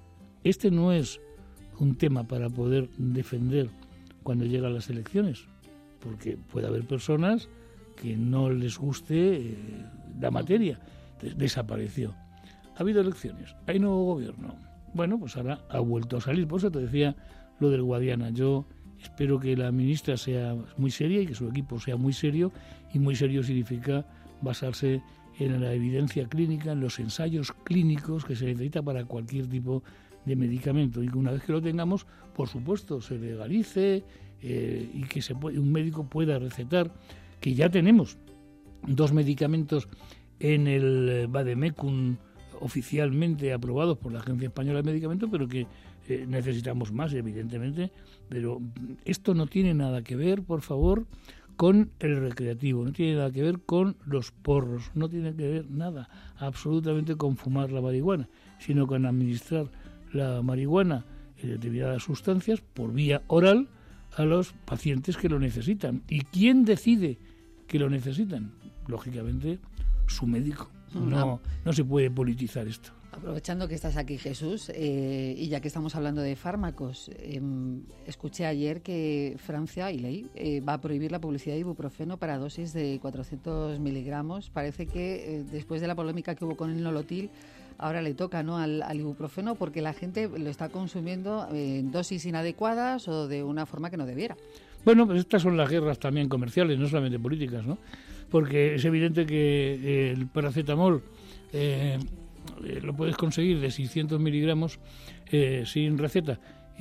Este no es un tema para poder defender cuando llegan las elecciones, porque puede haber personas que no les guste eh, la materia. Entonces, desapareció. Ha habido elecciones, hay nuevo gobierno. Bueno, pues ahora ha vuelto a salir. Por eso te decía lo del Guadiana. Yo espero que la ministra sea muy seria y que su equipo sea muy serio, y muy serio significa basarse en la evidencia clínica, en los ensayos clínicos que se necesita para cualquier tipo de medicamento, y que una vez que lo tengamos, por supuesto, se legalice eh, y que se puede, un médico pueda recetar, que ya tenemos dos medicamentos en el Vademecum oficialmente aprobados por la Agencia Española de Medicamentos, pero que eh, necesitamos más, evidentemente. Pero esto no tiene nada que ver, por favor, con el recreativo, no tiene nada que ver con los porros, no tiene que ver nada absolutamente con fumar la marihuana, sino con administrar la marihuana y determinadas sustancias por vía oral a los pacientes que lo necesitan. ¿Y quién decide que lo necesitan? Lógicamente, su médico. No, no se puede politizar esto. Aprovechando que estás aquí, Jesús, eh, y ya que estamos hablando de fármacos, eh, escuché ayer que Francia, y leí, eh, va a prohibir la publicidad de ibuprofeno para dosis de cuatrocientos miligramos. Parece que eh, después de la polémica que hubo con el Nolotil, ahora le toca, ¿no?, al, al ibuprofeno, porque la gente lo está consumiendo en dosis inadecuadas o de una forma que no debiera. Bueno, pues estas son las guerras también comerciales, no solamente políticas, ¿no? Porque es evidente que el paracetamol eh, lo puedes conseguir de seiscientos miligramos eh, sin receta,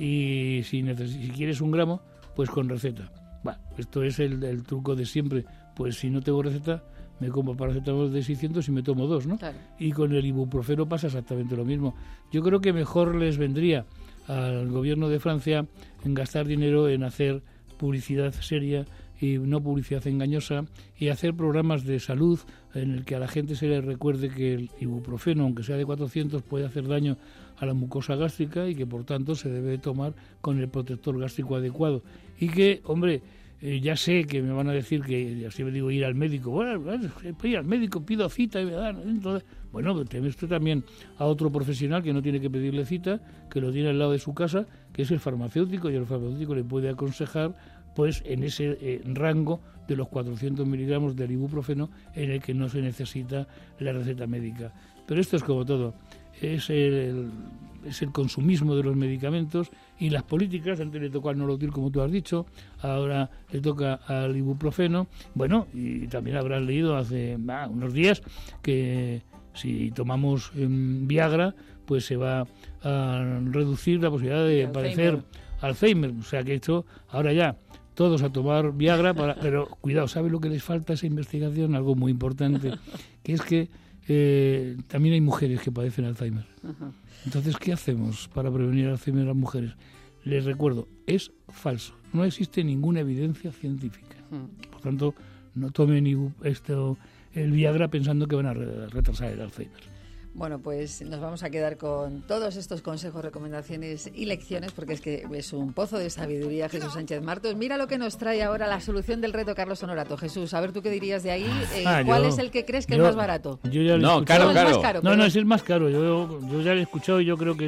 y si, neces- si quieres un gramo, pues con receta. Bueno, esto es el, el truco de siempre. Pues si no tengo receta, me como paracetamol de seiscientos y me tomo dos, ¿no? Claro. Y con el ibuprofeno pasa exactamente lo mismo. Yo creo que mejor les vendría al gobierno de Francia en gastar dinero en hacer publicidad seria y no publicidad engañosa, y hacer programas de salud en el que a la gente se le recuerde que el ibuprofeno, aunque sea de cuatrocientos, puede hacer daño a la mucosa gástrica y que por tanto se debe tomar con el protector gástrico adecuado. Y que, hombre, eh, ya sé que me van a decir que, así me digo, ir al médico, bueno, ir al médico, pido cita y me dan. Entonces, bueno, tiene usted también a otro profesional que no tiene que pedirle cita, que lo tiene al lado de su casa, que es el farmacéutico, y el farmacéutico le puede aconsejar pues en ese eh, rango de los cuatrocientos miligramos del ibuprofeno en el que no se necesita la receta médica. Pero esto es como todo, es el, es el consumismo de los medicamentos y las políticas. Antes le tocó al Nolotil, como tú has dicho, ahora le toca al ibuprofeno. Bueno, y también habrás leído hace ah, unos días que si tomamos eh, Viagra, pues se va a reducir la posibilidad de padecer Alzheimer. O sea que esto, ahora ya, todos a tomar Viagra, para, pero cuidado, ¿sabe lo que les falta a esa investigación? Algo muy importante, que es que eh, también hay mujeres que padecen Alzheimer. Ajá. Entonces, ¿qué hacemos para prevenir Alzheimer a las mujeres? Les recuerdo, es falso, no existe ninguna evidencia científica. Uh-huh. Por tanto, no tomen esto, el Viagra pensando que van a retrasar el Alzheimer. Bueno, pues nos vamos a quedar con todos estos consejos, recomendaciones y lecciones, porque es que es un pozo de sabiduría Jesús Sánchez Martos. Mira lo que nos trae ahora la solución del reto Carlos Honorato. Jesús, a ver tú qué dirías de ahí. Eh, ah, ¿Cuál yo, es el que crees que yo, es más barato? Yo ya no, caro, no, caro. Es más caro. No, no, es el más caro. Yo, yo ya lo he escuchado y yo creo que es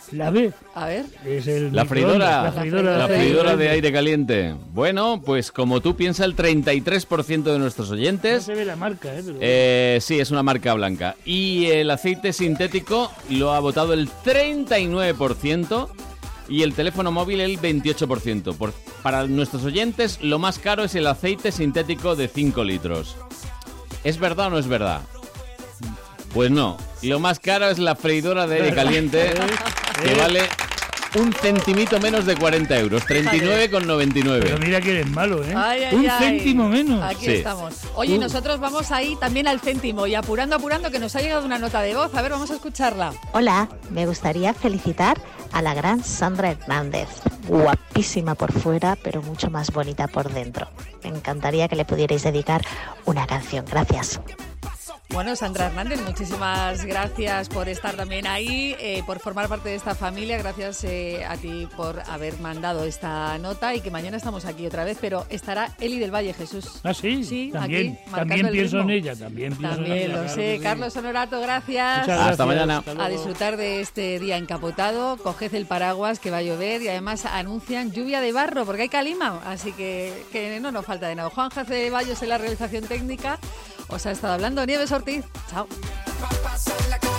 La B. A ver. Es el La freidora, la freidora, la freidora de aire caliente. Bueno, pues como tú piensa el treinta y tres por ciento de nuestros oyentes. No se ve la marca, ¿eh? Pero... eh sí, es una marca blanca. Y el aceite sintético lo ha votado el treinta y nueve por ciento y el teléfono móvil el veintiocho por ciento. Por, para nuestros oyentes, lo más caro es el aceite sintético de cinco litros. ¿Es verdad o no es verdad? Pues no. Lo más caro es la freidora de aire caliente, que vale un centimito menos de cuarenta euros, treinta y nueve con noventa y nueve. Pero mira que eres malo, ¿eh? Ay, ay, un ay. céntimo menos. Aquí Sí. estamos. Oye, Uh. nosotros vamos ahí también al céntimo y apurando, apurando, que nos ha llegado una nota de voz. A ver, vamos a escucharla. Hola, me gustaría felicitar a la gran Sandra Hernández. Guapísima por fuera, pero mucho más bonita por dentro. Me encantaría que le pudierais dedicar una canción. Gracias. Bueno, Sandra Hernández, muchísimas gracias por estar también ahí, eh, por formar parte de esta familia. Gracias eh, a ti por haber mandado esta nota y que mañana estamos aquí otra vez, pero estará Eli del Valle, Jesús. Ah, sí, Sí, también, aquí, marcando también el pienso ritmo. en ella, también pienso en También ella. lo claro sé. que sí. Carlos Honorato, gracias. Muchas gracias. Hasta mañana. Hasta A luego. disfrutar de este día encapotado, coged el paraguas que va a llover y además anuncian lluvia de barro porque hay calima, así que, que no nos falta de nada. Juan José Bayos en la realización técnica, os ha estado hablando Nieves Ortiz. Chao. Pasa en la calle.